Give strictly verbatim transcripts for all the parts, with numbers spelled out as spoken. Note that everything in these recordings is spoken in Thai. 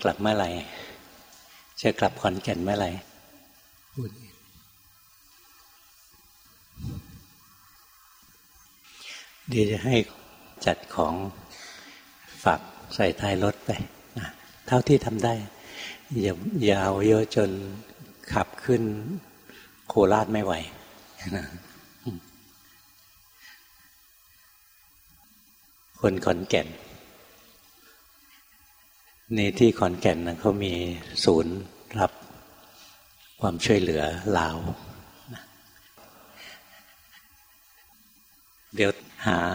กลับเมื่อไหร่จะกลับขอนแก่นเมื่อไหร่เดี๋ยวจะให้จัดของฝากใส่ท้ายรถไปนะเท่าที่ทำได้อย่าอย่าเอาเยอะจนขับขึ้นโคราชไม่ไหวนะคนขอนแก่นในที่ขอนแก่นนะเขามีศูนย์รับความช่วยเหลือลาวเดี๋ยวหา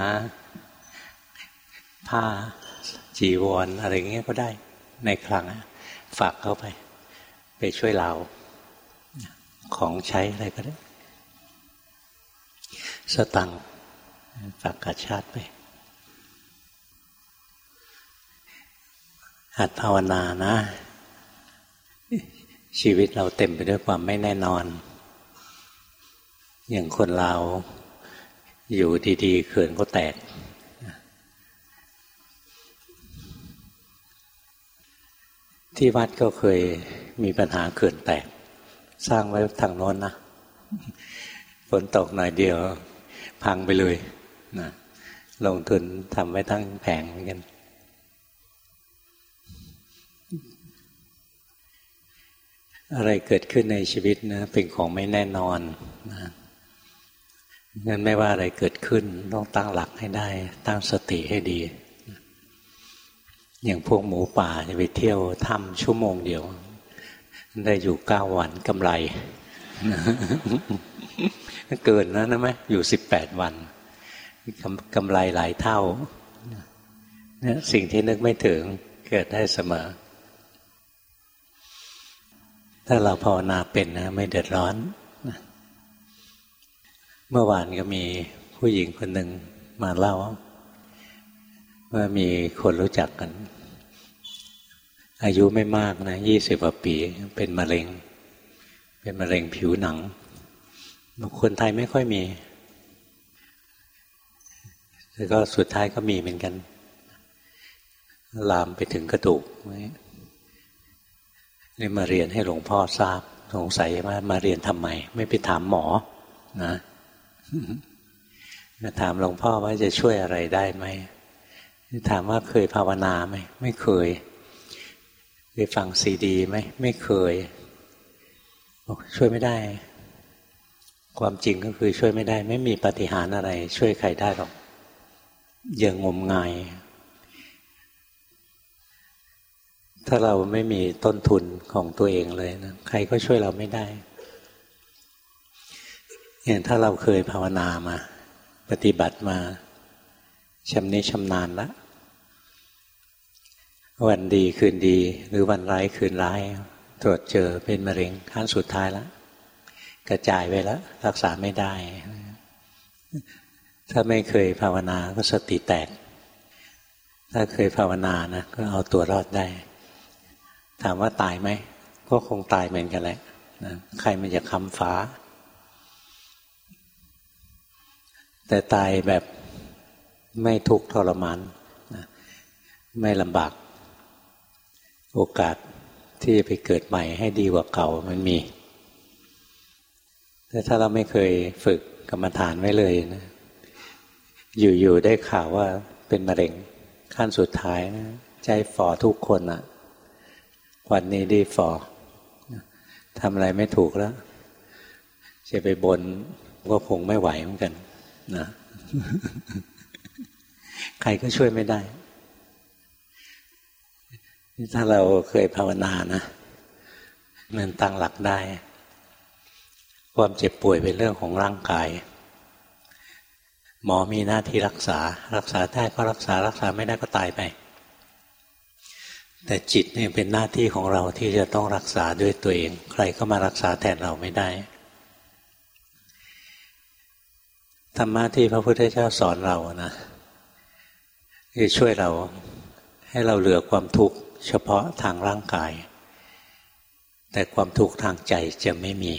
ผ้าจีวร อ, อะไรเงี้ยก็ได้ในคลังฝากเขาไปไปช่วยลาวของใช้อะไรก็ได้สตังค์ฝากกาชาติไปหัดภาวนานะชีวิตเราเต็มไปด้วยความไม่แน่นอนอย่างคนเราอยู่ดีๆเขื่อนก็แตกที่วัดก็เคยมีปัญหาเขื่อนแตกสร้างไว้ทางโน้นนะฝนตกหน่อยเดียวพังไปเลยนะลงทุนทำไว้ทั้งแผงเหมือนกันอะไรเกิดขึ้นในชีวิตนะเป็นของไม่แน่นอนนะงั้นไม่ว่าอะไรเกิดขึ้นต้องตั้งหลักให้ได้ตั้งสติให้ดีอย่างพวกหมูป่าจะไปเที่ยวถ้ำชั่วโมงเดียวได้อยู่เก้าวันกำไรเกินนะนะไหมอยู่สิบแปดวันกำไรหลายเท่าเนี่ยสิ่งที่นึกไม่ถึงเกิดได้เสมอถ้าเราภาวนาเป็นนะไม่เดือดร้อนเมื่อวานก็มีผู้หญิงคนหนึ่งมาเล่าว่ามีคนรู้จักกันอายุไม่มากนะยี่สิบกว่าปีเป็นมะเร็งเป็นมะเร็งผิวหนังคนไทยไม่ค่อยมีแต่ก็สุดท้ายก็มีเหมือนกันลามไปถึงกระดูกนี่มาเรียนให้หลวงพ่อทราบสงสัยว่ามาเรียนทำไมไม่ไปถามหมอนะมาถามหลวงพ่อว่าจะช่วยอะไรได้ไหมถามว่าเคยภาวนาไหมไม่เคยเคยฟังซีดีไหมไม่เคยช่วยไม่ได้ความจริงก็คือช่วยไม่ได้ไม่มีปาฏิหาริย์อะไรช่วยใครได้หรอกอย่างงมงายถ้าเราไม่มีต้นทุนของตัวเองเลยนะใครก็ช่วยเราไม่ได้อย่างถ้าเราเคยภาวนามาปฏิบัติมาชำนิชำนาญแล้ววันดีคืนดีหรือวันร้ายคืนร้ายตรวจเจอเป็นมะเร็งขั้นสุดท้ายแล้วกระจายไปแล้วรักษาไม่ได้ถ้าไม่เคยภาวนาก็สติแตกถ้าเคยภาวนานะก็เอาตัวรอดได้ถามว่าตายไหมก็คงตายเหมือนกันแหละนะใครมันจะค้ำฟ้าแต่ตายแบบไม่ทุกข์ทรมานนะไม่ลำบากโอกาสที่จะไปเกิดใหม่ให้ดีกว่าเก่ามันมีแต่ถ้าเราไม่เคยฝึกกรรมฐานไว้เลยนะอยู่ๆได้ข่าวว่าเป็นมะเร็งขั้นสุดท้ายนะใจฝ่อทุกคนอ่ะวันนี้ดีฝ่อทำอะไรไม่ถูกแล้วจะไปบนก็คงไม่ไหวเหมือนกันนะใครก็ช่วยไม่ได้ถ้าเราเคยภาวนานะมันตั้งหลักได้ความเจ็บป่วยเป็นเรื่องของร่างกายหมอมีหน้าที่รักษารักษาได้ก็รักษารักษาไม่ได้ก็ตายไปแต่จิตเนี่ยเป็นหน้าที่ของเราที่จะต้องรักษาด้วยตัวเองใครก็มารักษาแทนเราไม่ได้ธรรมะที่พระพุทธเจ้าสอนเรานะคือช่วยเราให้เราเหลือความทุกข์เฉพาะทางร่างกายแต่ความทุกข์ทางใจจะไม่มี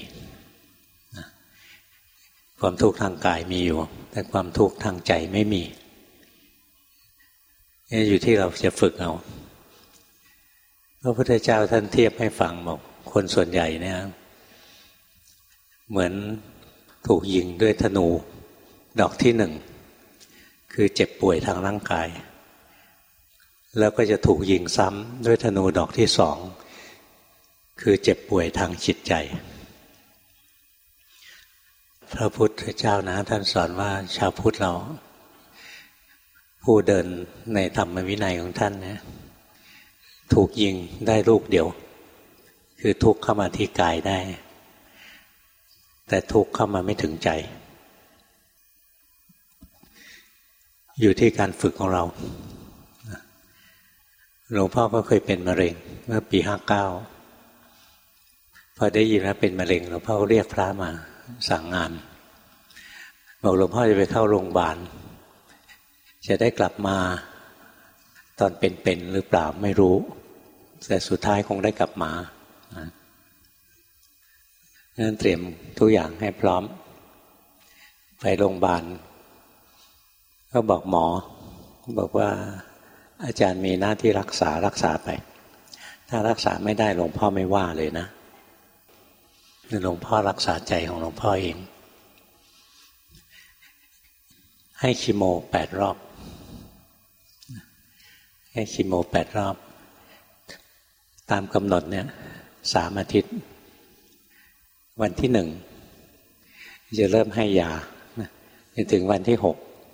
ความทุกข์ทางกายมีอยู่แต่ความทุกข์ทางใจไม่มีนี่อยู่ที่เราจะฝึกเอาพระพุทธเจ้าท่านเทียบให้ฟังบอกคนส่วนใหญ่เนี่ยเหมือนถูกยิงด้วยธนูดอกที่หนึ่งคือเจ็บป่วยทางร่างกายแล้วก็จะถูกยิงซ้ำด้วยธนูดอกที่สองคือเจ็บป่วยทางจิตใจพระพุทธเจ้านะท่านสอนว่าชาวพุทธเราผู้เดินในธรรมวินัยของท่านเนี่ยถูกยิงได้ลูกเดียวคือทุกข์เข้ามาที่กายได้แต่ทุกข์เข้ามาไม่ถึงใจอยู่ที่การฝึกของเราหลวงพ่อก็เคยเป็นมะเร็งเมื่อปีห้าเก้าพอได้ยินว่าเป็นมะเร็งหลวงพ่อก็เรียกพระมาสั่งงานบอกหลวงพ่อจะไปเข้าโรงพยาบาลจะได้กลับมาตอนเป็นๆหรือเปล่าไม่รู้แต่สุดท้ายคงได้กลับมานั้นเตรียมทุกอย่างให้พร้อมไปโรงพยาบาลก็บอกหมอบอกว่าอาจารย์มีหน้าที่รักษารักษาไปถ้ารักษาไม่ได้หลวงพ่อไม่ว่าเลยนะหลวงพ่อรักษาใจของหลวงพ่อเองให้คีโมแปดรอบให้คีโมแปดรอบตามกำหนดเนี่ยสามอาทิตย์วันที่หนึ่งจะเริ่มให้ยาจนถึงวันที่หก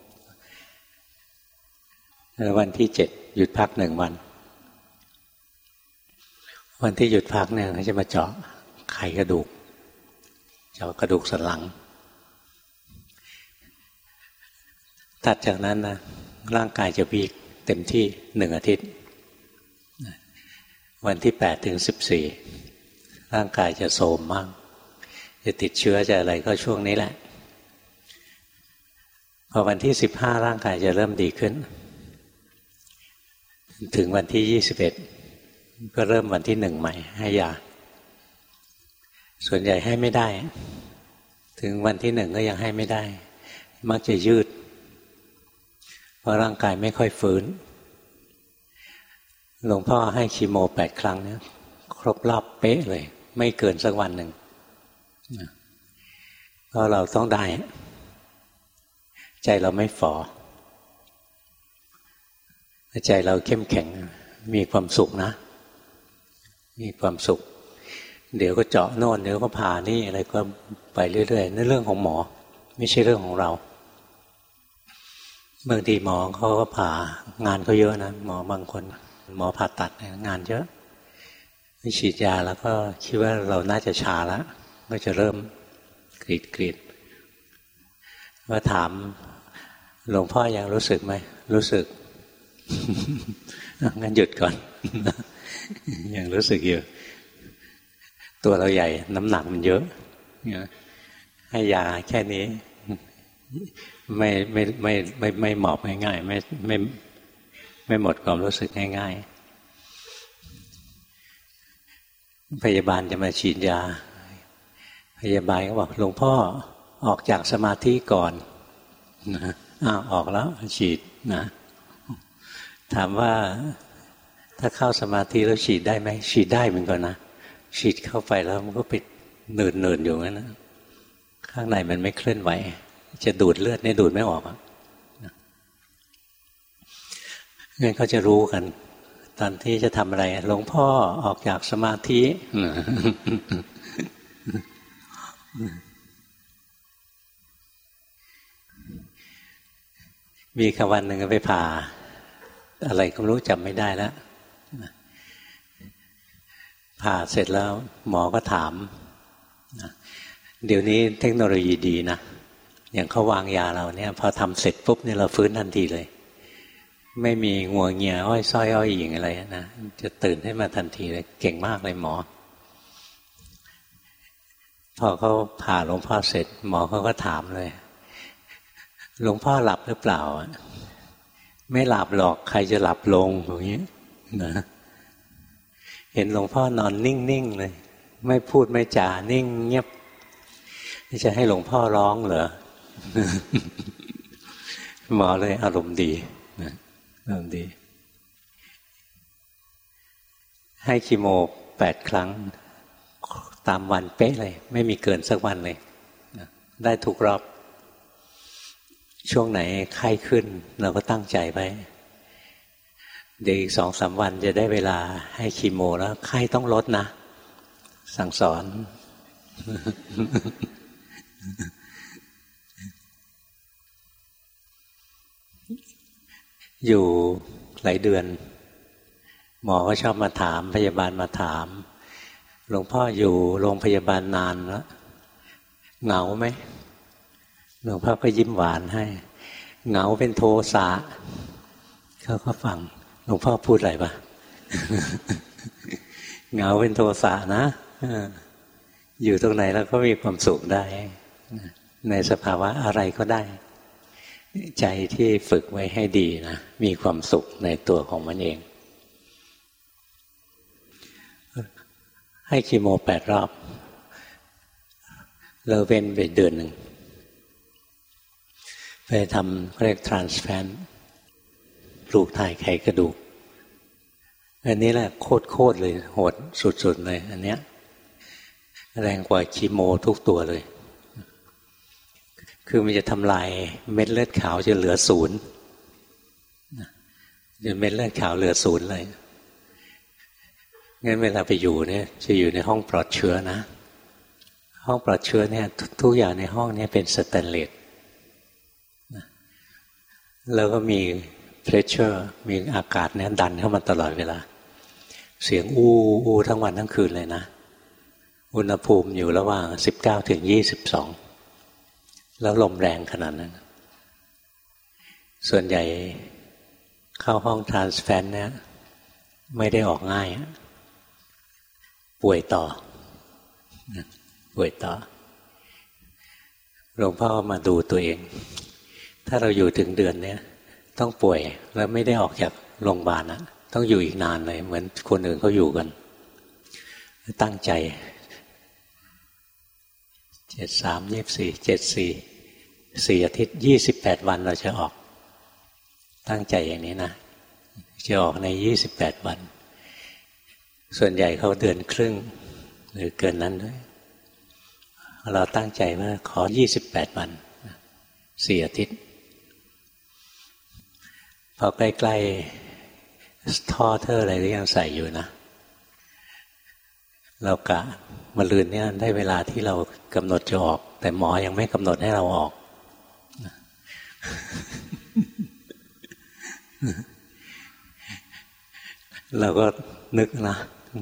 วันที่เจ็ดหยุดพักหนึ่งวันวันที่หยุดพักเนี่ยเขาจะมาเจาะไขกระดูกเจาะกระดูกสันหลังถัดจากนั้นนะร่างกายจะวีกเต็มที่หนึ่งอาทิตย์วันที่แปดถึงสิบสี่ร่างกายจะโทรมมากจะติดเชื้อจะอะไรก็ช่วงนี้แหละพอวันที่สิบห้าร่างกายจะเริ่มดีขึ้นถึงวันที่ยี่สิบเอ็ดก็เริ่มวันที่หนึ่งใหม่ให้ยาส่วนใหญ่ให้ไม่ได้ถึงวันที่หนึ่งก็ยังให้ไม่ได้มักจะยืดเพราะร่างกายไม่ค่อยฟื้นหลวงพ่อให้คีโมแปดครั้งเนี่ยครบรอบเป๊ะเลยไม่เกินสักวันหนึ่งเพราะเราต้องได้ใจเราไม่ฝ่อใจเราเข้มแข็งมีความสุขนะมีความสุขเดี๋ยวก็เจาะโน่นเดี๋ยวก็ผ่านี่อะไรก็ไปเรื่อยๆนั่นเรื่องของหมอไม่ใช่เรื่องของเราบางทีหมอเขาก็ผ่างานเขาเยอะนะหมอบางคนหมอผ่าตัดงานเยอะฉีดยาแล้วก็คิดว่าเราน่าจะชาแล้วก็จะเริ่มกรีดกรีดว่าถามหลวงพ่อยังรู้สึกไหมรู้สึกงั้นหยุดก่อนยังรู้สึกอยู่ตัวเราใหญ่น้ำหนักมันเยอะให้ยาแค่นี้ไม่ไม่ไม่ไม่ไม่หมอบง่ายๆไม่ไม่ไม่หมดความรู้สึกง่ายๆพยาบาลจะมาฉีดยาพยาบาลก็บอกหลวงพ่อออกจากสมาธิก่อนนะอ้าวออกแล้วฉีดนะถามว่าถ้าเข้าสมาธิแล้วฉีดได้ไหมฉีดได้เหมือนกันนะฉีดเข้าไปแล้วมันก็ไปเนินเนินอยู่งั้นนะข้างในมันไม่เคลื่อนไหวจะดูดเลือดเนี่ยดูดไม่ออกอ่ะงั้นเขาจะรู้กันตอนที่จะทำอะไรหลวงพ่อออกจากสมาธิมีคำวันหนึ่งไปผ่าอะไรก็ไม่รู้จำไม่ได้แล้วผ่าเสร็จแล้วหมอก็ถามเดี๋ยวนี้เทคโนโลยีดีนะอย่างเขาวางยาเราเนี่ยพอทำเสร็จปุ๊บเนี่ยเราฟื้นทันทีเลยไม่มีงัวเงียอ้อยส้อยอ้อยหญิงอะไรนะจะตื่นให้มาทันทีเลยเก่งมากเลยหมอพอเขาผ่าหลวงพ่อเสร็จหมอเขาก็ถามเลยหลวงพ่อหลับหรือเปล่าไม่หลับหรอกใครจะหลับลงอย่างนี้นะเห็นหลวงพ่อนอนนิ่งๆเลยไม่พูดไม่จานิ่งเงียบจะให้หลวงพ่อร้องเหรอ หมอเลยอารมณ์ดีอารมณ์ดีให้คีโมแปดครั้งตามวันเป๊ะเลยไม่มีเกินสักวันเลยได้ทุกรอบช่วงไหนไข้ขึ้นเราก็ตั้งใจไว้เดี๋ยวอีกสองสามวันจะได้เวลาให้คีโมแล้วไข้ต้องลดนะสั่งสอนอยู่หลายเดือนหมอก็ชอบมาถามพยาบาลมาถามหลวงพ่ออยู่โรงพยาบาลนานแล้วเหงาไหมหลวงพ่อก็ยิ้มหวานให้เหงาเป็นโทสะเขาก็ฟังหลวงพ่อพูดอะไรปะ เหงาเป็นโทสะนะอยู่ตรงไหนแล้วก็มีความสุขได้ในสภาวะอะไรก็ได้ใจที่ฝึกไว้ให้ดีนะมีความสุขในตัวของมันเองให้คีโมแปดรอบเราเว้นไปเดือนหนึ่งไปทำเรียก transplant ปลูกถ่ายไขกระดูกอันนี้แหละโคตรๆเลยโหดสุดๆเลยอันเนี้ยแรงกว่าคีโมทุกตัวเลยคือมันจะทำลายเม็ดเลือดขาวจะเหลือศูนย์จนเม็ดเลือดขาวเหลือศูนย์เลยงั้นเวลาไปอยู่เนี่ยจะอยู่ในห้องปลอดเชื้อนะห้องปลอดเชื้อเนี่ยทุกอย่างในห้องนี้เป็นสแตนเลสแล้วก็มีเพรสเชอร์มีอากาศเนี่ยดันเข้ามาตลอดเวลาเสียงอู้อู้ทั้งวันทั้งคืนเลยนะอุณหภูมิอยู่ระหว่างสิบเก้าถึงยี่สิบสองแล้วลมแรงขนาดนั้นส่วนใหญ่เข้าห้องทรานสแฟนเนี่ยไม่ได้ออกง่ายป่วยต่อป่วยต่อหลวงพ่อมาดูตัวเองถ้าเราอยู่ถึงเดือนเนี้ยต้องป่วยแล้วไม่ได้ออกจากโรงพยาบาลนะต้องอยู่อีกนานเลยเหมือนคนอื่นเขาอยู่กันตั้งใจเจ็ดสามยี่สิบสี่เจ็ดสี่สี่อาทิตย์ยี่สิบแปดวันเราจะออกตั้งใจอย่างนี้นะจะออกในยี่สิบแปดวันส่วนใหญ่เขาเดือนครึ่งหรือเกินนั้นด้วยเราตั้งใจว่าขอยี่สิบแปดวันสี่อาทิตย์พอใกล้ๆท่อเธออะไรก็ยังใส่อยู่นะเรากะมะรืนเนี่ยได้เวลาที่เรากำหนดจะออกแต่หมอยังไม่กำหนดให้เราออกเราก็นึกนะ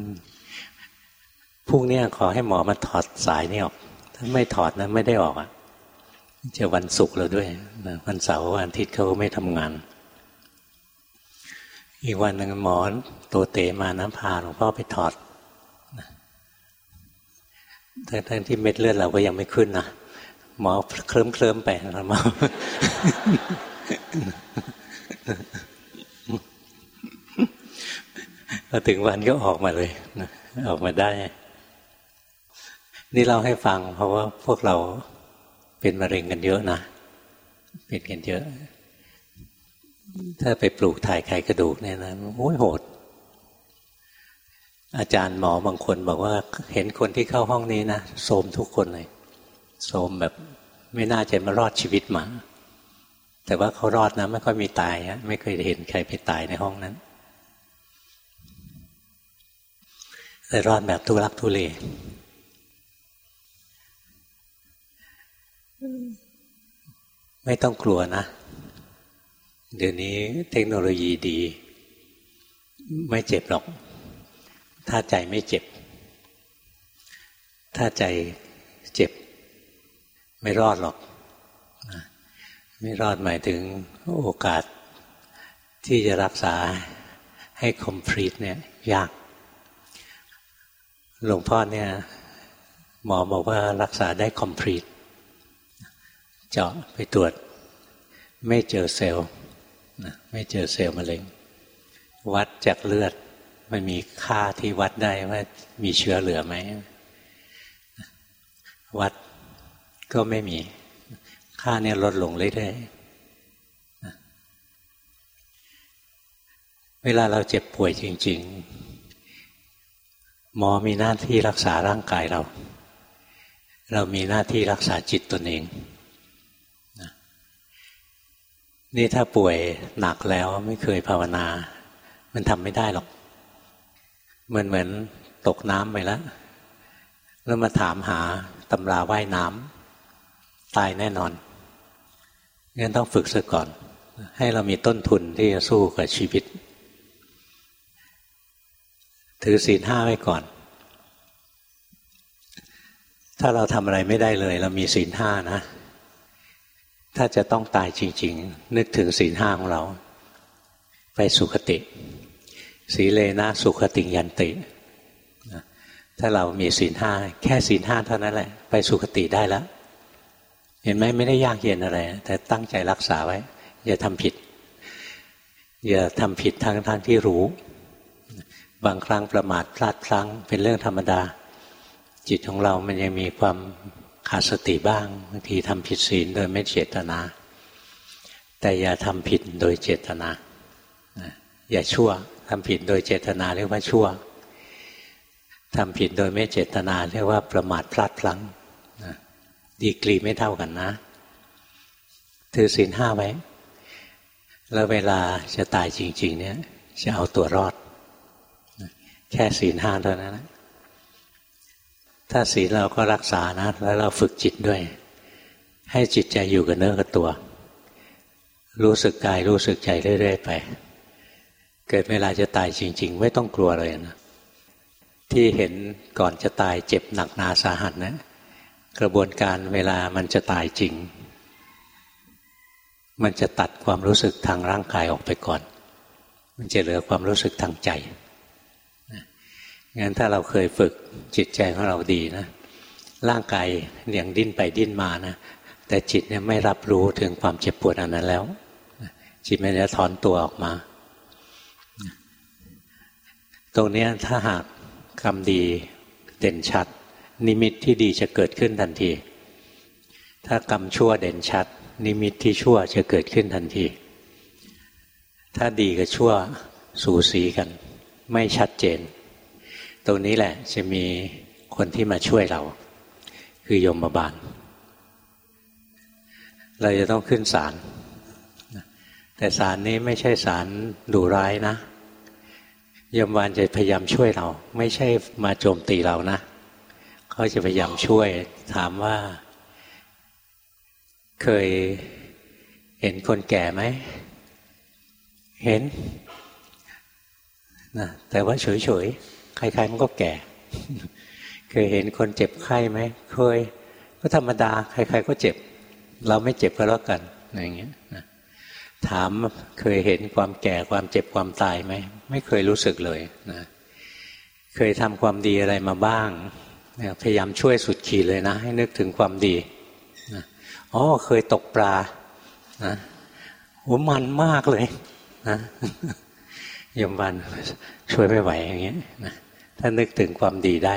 พรุ่งนี้ขอให้หมอมาถอดสายนี่ออกถ้าไม่ถอดนะไม่ได้ออกอ่ะจะวันศุกร์เราด้วยวันเสาร์วันอาทิตย์เขาก็ไม่ทำงานอีกวันหนึ่งหมอตัวเตมานะพาหลวงพ่อไปถอดทั้งที่เม็ดเลือดเราก็ยังไม่ขึ้นนะหมอเคลิ้มเคลิ้มไปนะหมอพอถึงวันก็ออกมาเลยออกมาได้นี่เราให้ฟังเพราะว่าพวกเราเป็นมะเร็งกันเยอะนะเป็นกันเยอะถ้าไปปลูกถ่ายไขกระดูกเนี่ยนะโอ้ยโหดอาจารย์หมอบางคนบอกว่าเห็นคนที่เข้าห้องนี้นะโทรมทุกคนเลยโทรมแบบไม่น่าจะมารอดชีวิตมาแต่ว่าเขารอดนะไม่ค่อยมีตายฮะไม่เคยเห็นใครไปตายในห้องนั้นแต่รอดแบบทุลักทุเลไม่ต้องกลัวนะเดี๋ยวนี้เทคโนโลยีดีไม่เจ็บหรอกถ้าใจไม่เจ็บถ้าใจเจ็บไม่รอดหรอกไม่รอดหมายถึงโอกาสที่จะรักษาให้ complete เนี่ยยากหลวงพ่อเนี่ยหมอบอกว่ารักษาได้ complete เจาะไปตรวจไม่เจอเซลล์ไม่เจอเซลล์มะเร็งวัดจากเลือดไม่มีค่าที่วัดได้ว่ามีเชื้อเหลือไหมวัดก็ไม่มีค่าเนี่ยลดลงเรื่อยๆเวลาเราเจ็บป่วยจริงหมอมีหน้าที่รักษาร่างกายเราเรามีหน้าที่รักษาจิตตนเองนี่ถ้าป่วยหนักแล้วไม่เคยภาวนามันทำไม่ได้หรอกเหมือนเหมือนตกน้ำไปแล้วแล้วมาถามหาตำราว่ายน้ำตายแน่นอนงั้นต้องฝึกซะก่อนให้เรามีต้นทุนที่จะสู้กับชีวิตถือศีลห้าไว้ก่อนถ้าเราทำอะไรไม่ได้เลยเรามีศีลห้านะถ้าจะต้องตายจริงๆนึกถึงศีลห้าของเราไปสุคติสีเลนะสุคติยันติถ้าเรามีศีลห้าแค่ศีลห้าเท่านั้นแหละไปสุคติได้แล้วเห็นไหมไม่ได้ยากเย็นอะไรแต่ตั้งใจรักษาไว้อย่าทำผิดอย่าทำผิดทั้งทั้งที่รู้บางครั้งประมาทพลาดพลั้งเป็นเรื่องธรรมดาจิตของเรามันยังมีความขาดสติบ้างบางทีทำผิดศีลโดยไม่เจตนาแต่อย่าทำผิดโดยเจตนาอย่าชั่วทำผิดโดยเจตนาเรียกว่าชั่วทำผิดโดยไม่เจตนาเรียกว่าประมาทพลาดพลั้งดีกรีไม่เท่ากันนะถือศีลห้าไว้แล้วเวลาจะตายจริงๆเนี่ยจะเอาตัวรอดแค่ศีลห้าเท่านั้นนะถ้าศีลเราก็รักษานะแล้วเราฝึกจิตด้วยให้จิตใจอยู่กับเนื้อกับตัวรู้สึกกายรู้สึกใจเรื่อยๆไปเกิดเวลาจะตายจริงๆไม่ต้องกลัวเลยนะที่เห็นก่อนจะตายเจ็บหนักหนาสาหัสนะกระบวนการเวลามันจะตายจริงมันจะตัดความรู้สึกทางร่างกายออกไปก่อนมันจะเหลือความรู้สึกทางใจงั้นถ้าเราเคยฝึกจิตใจของเราดีนะร่างกายอย่างดิ้นไปดิ้นมานะแต่จิตเนี่ยไม่รับรู้ถึงความเจ็บปวดอันนั้นแล้วจิตมันจะถอนตัวออกมาตรงนี้ถ้าหากกรรมดีเด่นชัดนิมิตที่ดีจะเกิดขึ้นทันทีถ้ากรรมชั่วเด่นชัดนิมิตที่ชั่วจะเกิดขึ้นทันทีถ้าดีกับชั่วสูสีกันไม่ชัดเจนตรงนี้แหละจะมีคนที่มาช่วยเราคือยมบาลเราจะต้องขึ้นศาลแต่ศาลนี้ไม่ใช่ศาลดุร้ายนะยมบาลจะพยายามช่วยเราไม่ใช่มาโจมตีเรานะเขาจะพยายามช่วยถามว่าเคยเห็นคนแก่ไหมเห็นนะแต่ว่าเฉยๆใครๆมันก็แก่เคยเห็นคนเจ็บไข้ไหมเคยก็ธรรมดาใครๆก็เจ็บเราไม่เจ็บก็แล้วกันอย่างเงี้ยนะถามเคยเห็นความแก่ความเจ็บความตายไหมไม่เคยรู้สึกเลยนะเคยทำความดีอะไรมาบ้างพยายามช่วยสุดขีดเลยนะให้นึกถึงความดีนะอ๋อเคยตกปลานะโหมันมากเลยนะยมบาลช่วยไม่ไหวอย่างเงี้ยนะถ้านึกถึงความดีได้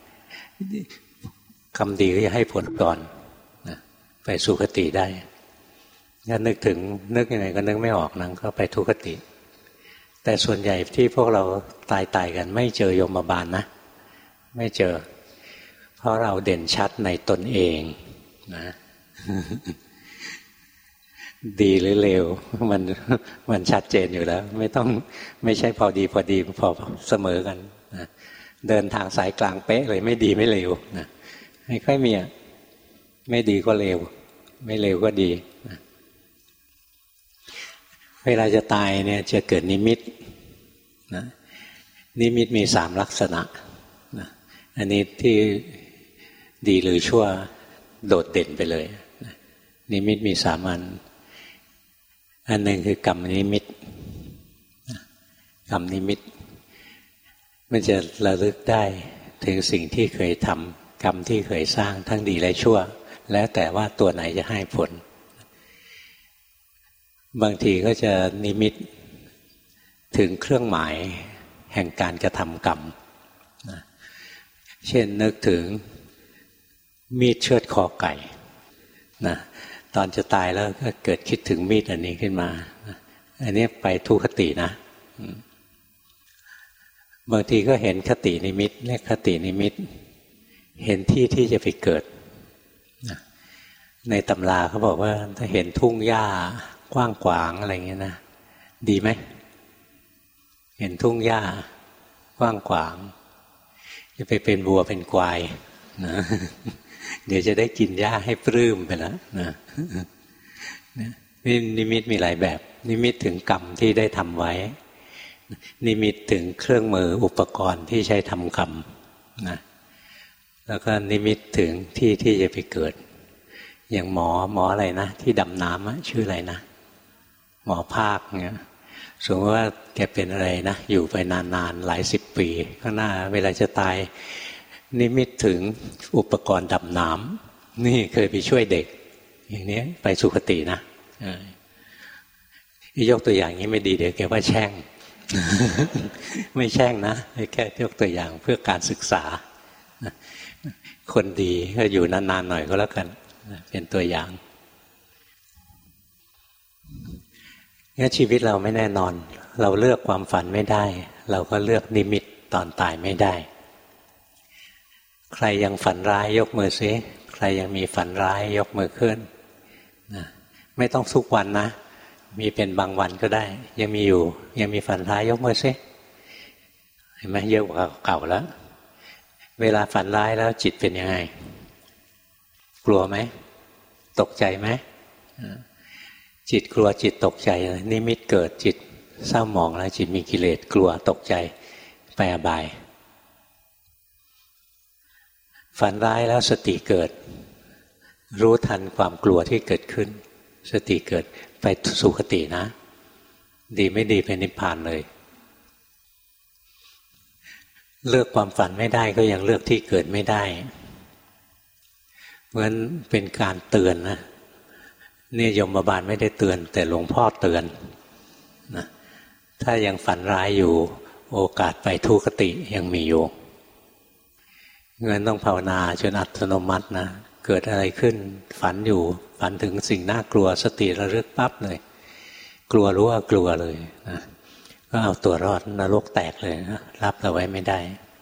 คำดีก็จะให้ผลก่อนนะไปสุคติได้ถ้านึกถึงนึกยังไงก็นึกไม่ออกนั่งก็ไปทุคติแต่ส่วนใหญ่ที่พวกเราตายตายกันไม่เจอยมบาลนะไม่เจอเพราะเราเด่นชัดในตนเองนะดีหรือเลวมันมันชัดเจนอยู่แล้วไม่ต้องไม่ใช่พอดีพอดีพอเสมอกันนะเดินทางสายกลางเป๊ะเลยไม่ดีไม่เลวนะไม่ค่อยมีอ่ะไม่ดีก็เลวไม่เลวก็ดีนะเวลาจะตายเนี่ยจะเกิดนิมิตนะนิมิตมีสามลักษณะนะอันนี้ที่ดีหรือชั่วโดดเด่นไปเลยนะนิมิตมีสามอันอันหนึ่งคือกรรมนิมิตกรรมนิมิตมันจะระลึกได้ถึงสิ่งที่เคยทำกรรมที่เคยสร้างทั้งดีและชั่วแล้วแต่ว่าตัวไหนจะให้ผลบางทีก็จะนิมิตถึงเครื่องหมายแห่งการกระทำกรรมเช่นนึกถึงมีดเชือดคอไก่นะตอนจะตายแล้วก็เกิดคิดถึงมีดอันนี้ขึ้นมาอันนี้ไปทุคตินะบางทีก็เห็นคตินิมิตเรียกคตินิมิตเห็นที่ที่จะไปเกิดในตำราเขาบอกว่าถ้าเห็นทุ่งหญ้ากว้างขวางอะไรเงี้ยนะดีไหมเห็นทุ่งหญ้ากว้างขวางจะไปเป็นวัวเป็นควายนะเดี๋ยวจะได้กินหญ้าให้ปลื้มไปแล้วนะนี่นิมิตมีหลายแบบนิมิตถึงกรรมที่ได้ทำไว้นิมิตถึงเครื่องมืออุปกรณ์ที่ใช้ทำกรรมนะแล้วก็นิมิตถึงที่ที่จะไปเกิดอย่างหมอหมออะไรนะที่ดำน้ำชื่ออะไรนะหมอภาคเงี้ยสมมติว่าแกเป็นอะไรนะอยู่ไปนานๆหลายสิบปีข้างหน้าเวลาจะตายนิมิตถึงอุปกรณ์ดำน้ำนี่เคยไปช่วยเด็กอย่างนี้ไปสุคตินะยกตัวอย่างนี้ไม่ดีเดี๋ยวแกว่าแช่ง ไม่แช่งนะแค่ยกตัวอย่างเพื่อการศึกษาคนดีก็อยู่นานๆหน่อยก็แล้วกันเป็นตัวอย่างงั้นชีวิตเราไม่แน่นอนเราเลือกความฝันไม่ได้เราก็เลือกนิมิตตอนตายไม่ได้ใครยังฝันร้ายยกมือซิใครยังมีฝันร้ายยกมือขึ้นนะไม่ต้องทุกวันนะมีเป็นบางวันก็ได้ยังมีอยู่ยังมีฝันร้ายยกมือซิเห็นไหมเยอะกว่าเก่าแล้วเวลาฝันร้ายแล้วจิตเป็นยังไงกลัวไหมตกใจไหมจิตกลัวจิตตกใจนิมิตเกิดจิตเศร้าหมองแล้วจิตมีกิเลสกลัวตกใจไปอบายฝันร้ายแล้วสติเกิดรู้ทันความกลัวที่เกิดขึ้นสติเกิดไปสุคตินะดีไม่ดีไปนิพพานเลยเลือกความฝันไม่ได้ก็ยังเลือกที่เกิดไม่ได้เพราะฉะนั้นเป็นการเตือนนะนี่ยมบาลไม่ได้เตือนแต่หลวงพ่อเตือนนะถ้ายังฝันร้ายอยู่โอกาสไปทุคติยังมีอยู่เงินต้องภาวนาจนอัตโนมัตินะเกิดอะไรขึ้นฝันอยู่ฝันถึงสิ่งน่ากลัวสติระลึกปั๊บเลยกลัวรู้ว่ากลัวเลยนะก็เอาตัวรอดนรกแตกเลยนะรับเราไว้ไม่ได้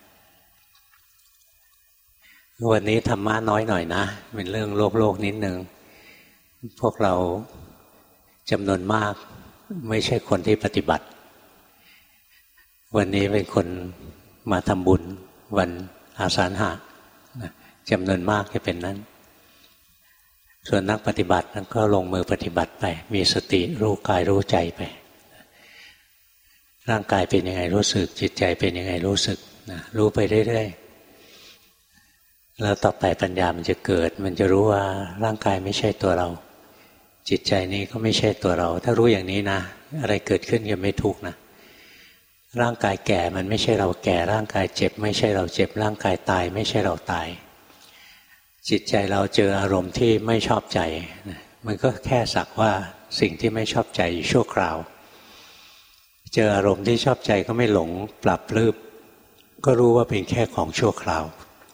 วันนี้ธรรมะน้อยหน่อยนะเป็นเรื่องโลกโลกนิดนึงพวกเราจำนวนมากไม่ใช่คนที่ปฏิบัติวันนี้เป็นคนมาทำบุญวันอาสาฬหะจำนวนมากจะเป็นนั้นส่วนนักปฏิบัตินั้นก็ลงมือปฏิบัติไปมีสติรู้กายรู้ใจไปร่างกายเป็นยังไงรู้สึกจิตใจเป็นยังไงรู้สึกนะรู้ไปเรื่อยๆแล้วต่อไปปัญญามันจะเกิดมันจะรู้ว่าร่างกายไม่ใช่ตัวเราจิตใจนี้ก็ไม่ใช่ตัวเราถ้ารู้อย่างนี้นะอะไรเกิดขึ้นก็ไม่ทุกข์นะร่างกายแก่มันไม่ใช่เราแก่ร่างกายเจ็บไม่ใช่เราเจ็บร่างกายตายไม่ใช่เราตายจิตใจเราเจออารมณ์ที่ไม่ชอบใจมันก็แค่สักว่าสิ่งที่ไม่ชอบใจชั่วคราวเจออารมณ์ที่ชอบใจก็ไม่หลงปรับปลื้มก็รู้ว่าเป็นแค่ของชั่วคราว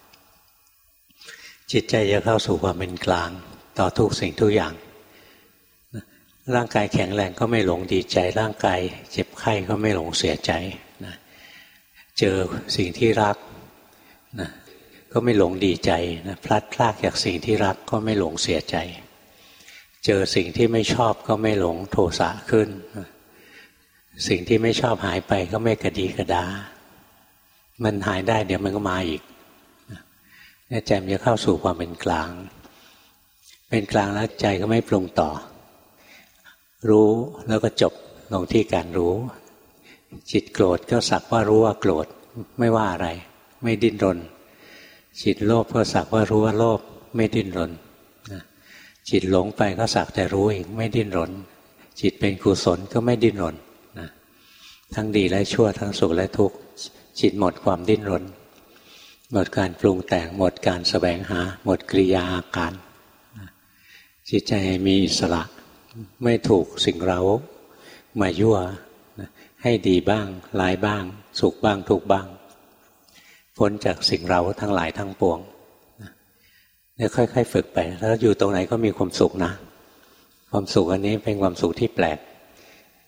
จิตใจจะเข้าสู่ความเป็นกลางต่อทุกสิ่งทุกอย่างร่างกายแข็งแรงก็ไม่หลงดีใจร่างกายเจ็บไข้ก็ไม่หลงเสียใจนะเจอสิ่งที่รักนะก็ไม่หลงดีใจนะพลัดพรากจากสิ่งที่รักก็ไม่หลงเสียใจเจอสิ่งที่ไม่ชอบก็ไม่หลงโทสะขึ้นนะสิ่งที่ไม่ชอบหายไปก็ไม่กระดีกระดามันหายได้เดี๋ยวมันก็มาอีกนะใจมันจะเข้าสู่ความเป็นกลางเป็นกลางแล้วใจก็ไม่ปรุงต่อรู้แล้วก็จบลงที่การรู้จิตโกรธก็สักว่ารู้ว่าโกรธไม่ว่าอะไรไม่ดิ้นรนจิตโลภก็สักว่ารู้ว่าโลภไม่ดิ้นรนจิตหลงไปก็สักแต่รู้อีกไม่ดิ้นรนจิตเป็นกุศลก็ไม่ดิ้นรนทั้งดีและชั่วทั้งสุขและทุกข์จิตหมดความดิ้นรนหมดการปรุงแต่งหมดการแสวงหาหมดกิริยาอาการจิตใจมีอิสระไม่ถูกสิ่งเร้ามายั่วให้ดีบ้างร้ายบ้างสุขบ้างทุกข์บ้างพ้นจากสิ่งเร้าทั้งหลายทั้งปวงเนี่ยค่อยๆฝึกไปแล้วอยู่ตรงไหนก็มีความสุขนะความสุขอันนี้เป็นความสุขที่แปลก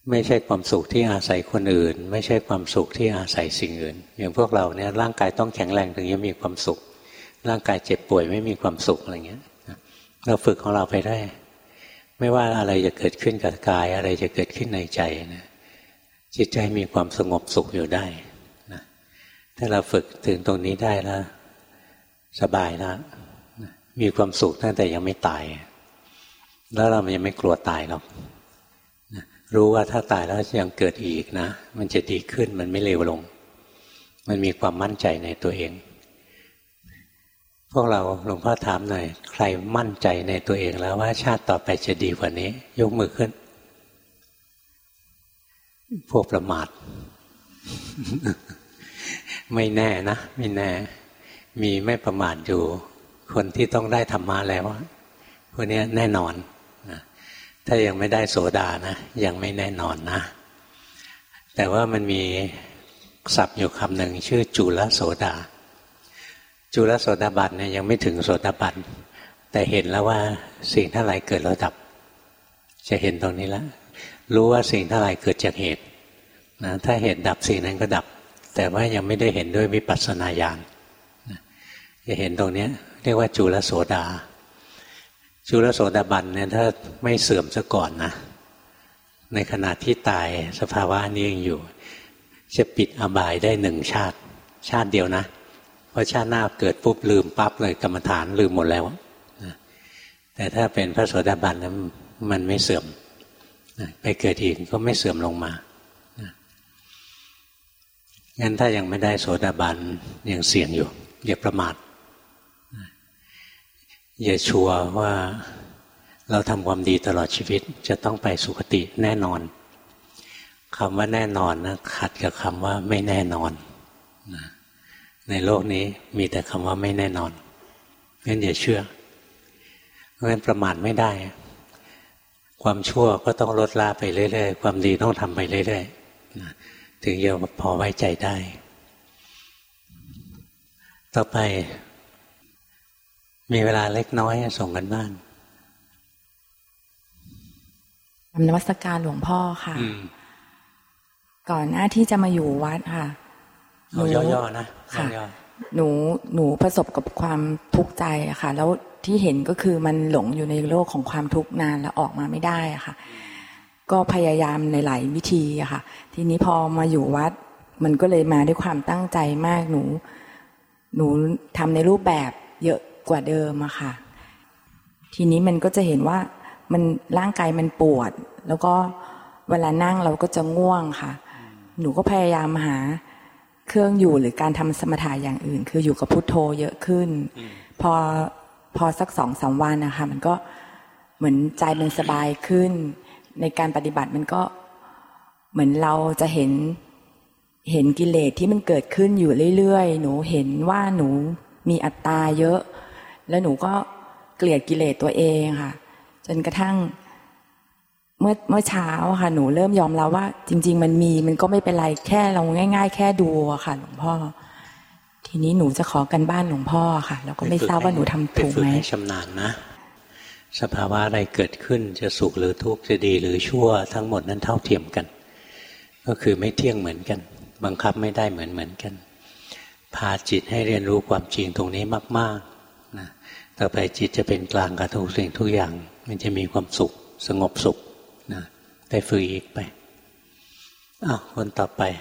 ไม่ใช่ความสุขที่อาศัยคนอื่นไม่ใช่ความสุขที่อาศัยสิ่งอื่นอย่างพวกเราเนี่ยร่างกายต้องแข็งแรงถึงจะมีความสุขร่างกายเจ็บป่วยไม่มีความสุขอะไรเงี้ยเราฝึกของเราไปได้ไม่ว่าอะไรจะเกิดขึ้นกับกายอะไรจะเกิดขึ้นในใจนะจิตใจมีความสงบสุขอยู่ได้นะถ้าเราฝึกถึงตรงนี้ได้แล้วสบายแล้วมีความสุขตั้งแต่ยังไม่ตายแล้วเรายังไม่กลัวตายหรอกรู้ว่าถ้าตายแล้วยังเกิดอีกนะมันจะดีขึ้นมันไม่เลวลงมันมีความมั่นใจในตัวเองพวกเราหลวงพ่อถามหน่อยใครมั่นใจในตัวเองแล้วว่าชาติต่อไปจะดีกว่านี้ยกมือขึ้นพวกประมาท ไม่แน่นะไม่แน่มีไม่ประมาทอยู่คนที่ต้องได้ธรรมะแล้วพวกนี้แน่นอนนะถ้ายังไม่ได้โสดานะยังไม่แน่นอนนะแต่ว่ามันมีศัพท์อยู่คำหนึ่งชื่อจุลโสดาจุลโสดาบันเนี่ยยังไม่ถึงโสดาบันแต่เห็นแล้วว่าสิ่งทั้งหลายเกิดแล้วดับจะเห็นตรงนี้แล้วรู้ว่าสิ่งทั้งหลายเกิดจากเหตุนะถ้าเหตุดับสิ่งนั้นก็ดับแต่ว่ายังไม่ได้เห็นด้วยวิปัสสนาญาณจะเห็นตรงนี้เรียกว่าจุลโสดาจุลโสดาบันเนี่ยถ้าไม่เสื่อมซะก่อนนะในขณะที่ตายสภาวะนี้ยังอยู่จะปิดอบายได้หนึ่งชาติชาติเดียวนะพอชาติหน้าเกิดปุ๊บลืมปั๊บเลยกรรมฐานลืมหมดแล้วนะแต่ถ้าเป็นพระโสดาบันนั้นมันไม่เสื่อมนะไปเกิดอีกก็ไม่เสื่อมลงมานะงั้นถ้ายังไม่ได้โสดาบันยังเสี่ยงอยู่อย่าประมาทนะอย่าชัวร์ว่าเราทำความดีตลอดชีวิตจะต้องไปสุคติแน่นอนคำว่าแน่นอนนะขัดกับคำว่าไม่แน่นอนนะในโลกนี้มีแต่คำว่าไม่แน่นอนงั้นอย่าเชื่อเพราะฉะนั้นประมาทไม่ได้ความชั่วก็ต้องลดละไปเรื่อยๆความดีต้องทำไปเรื่อยๆนะถึงจะพอไว้ใจได้ต่อไปมีเวลาเล็กน้อยส่งกันบ้านนมัสการหลวงพ่อค่ะก่อนหน้าที่จะมาอยู่วัดค่ะหนูย่อๆนะค่ะหนูหนูประสบกับความทุกข์ใจอะค่ะแล้วที่เห็นก็คือมันหลงอยู่ในโลกของความทุกข์นานแล้วออกมาไม่ได้อะค่ะก็พยายามในหลายวิธีอะค่ะทีนี้พอมาอยู่วัดมันก็เลยมาด้วยความตั้งใจมากหนูหนูทำในรูปแบบเยอะกว่าเดิมอะค่ะทีนี้มันก็จะเห็นว่ามันร่างกายมันปวดแล้วก็เวลานั่งเราก็จะง่วงค่ะหนูก็พยายามหาเครื่องอยู่หรือการทำสมถะอย่างอื่นคืออยู่กับพุทโธเยอะขึ้นพอพอสักสองสามวันนะคะมันก็เหมือนใจมันสบายขึ้นในการปฏิบัติมันก็เหมือนเราจะเห็นเห็นกิเลสที่มันเกิดขึ้นอยู่เรื่อยๆหนูเห็นว่าหนูมีอัตตาเยอะแล้วหนูก็เกลียดกิเลสตัวเองค่ะจนกระทั่งเมื่อเมื่อเช้าค่ะหนูเริ่มยอมรับว่าจริงๆมันมีมันก็ไม่เป็นไรแค่เราง่ายๆแค่ดูอะค่ะหลวงพ่อทีนี้หนูจะขอกันบ้านหลวงพ่อค่ะแล้วก็ไม่ทราบว่าหนูทำถูกไหมชำนาญนะสภาวะอะไรเกิดขึ้นจะสุขหรือทุกข์จะดีหรือชั่วทั้งหมดนั้นเท่าเทียมกันก็คือไม่เที่ยงเหมือนกันบังคับไม่ได้เหมือนเหมือนกันพาจิตให้เรียนรู้ความจริงตรงนี้มากๆนะต่อไปจิตจะเป็นกลางกับทุกสิ่งทุกอย่างมันจะมีความสุขสงบสุขนะไปฝึกอีกไปอ้าวคนต่อไป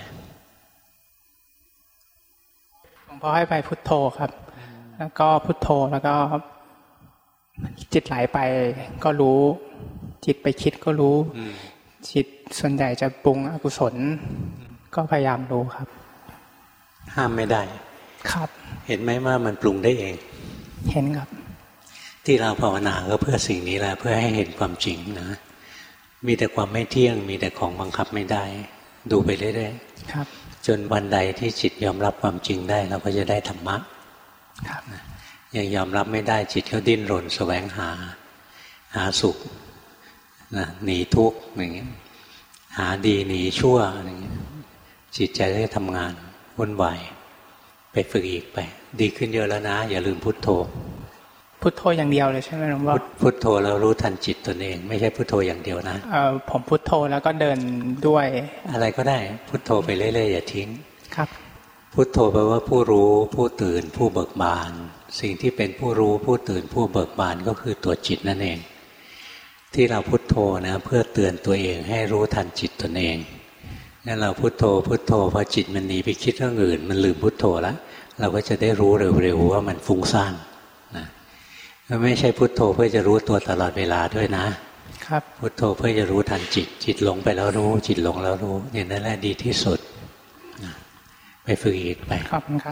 หลวงพ่อให้ไปพุทโธครับแล้วก็พุทโธแล้วก็จิตไหลไปก็รู้จิตไปคิดก็รู้จิตส่วนใหญ่จะปรุงอกุศลก็พยายามรู้ครับห้ามไม่ได้ครับเห็นไหมว่ามันปรุงได้เองเห็นครับที่เราภาวนาก็เพื่อสิ่งนี้แหละเพื่อให้เห็นความจริงนะมีแต่ความไม่เที่ยงมีแต่ของบังคับไม่ได้ดูไปเรื่อยๆครับจนวันใดที่จิตยอมรับความจริงได้เราก็จะได้ธรรมะครับยังยอมรับไม่ได้จิตเขาดิ้นรนแสวงหาหาสุขนะหนีทุกข์อย่างเงี้ยหาดีหนีชั่วอย่างเงี้ยจิตใจได้ทำงานวุ่นวายไปฝึกอีกไปดีขึ้นเยอะแล้วนะอย่าลืมพุทโธพุทโธอย่างเดียวเลยใช่ไหมหลวงพ่อพุทโธแล้วรู้ทันจิตตนเองไม่ใช่พุทโธอย่างเดียวนะเออผมพุทโธแล้วก็เดินด้วยอะไรก็ได้พุทโธไปเรื่อยๆอย่าทิ้งครับพุทโธแปลว่าผู้รู้ผู้ตื่นผู้เบิกบานสิ่งที่เป็นผู้รู้ผู้ตื่นผู้เบิกบานก็คือตัวจิตนั่นเองที่เราพุทโธนะเพื่อเตือนตัวเองให้รู้ทันจิตตนเองงั้นเราพุทโธพุทโธพอจิตมันหนีไปคิดเรื่องอื่นมันลืมพุทโธแล้วเราก็จะได้รู้เร็วๆว่ามันฟุ้งซ่านนะไม่ใช่พุทโธเพื่อจะรู้ตัวตลอดเวลาด้วยนะครับพุทโธเพื่อจะรู้ทันจิตจิตหลงไปแล้วรู้จิตหลงแล้วรู้เนี่ยนั่นแหละดีที่สุดนะไปฝึกอีกไปขอบคุณครับ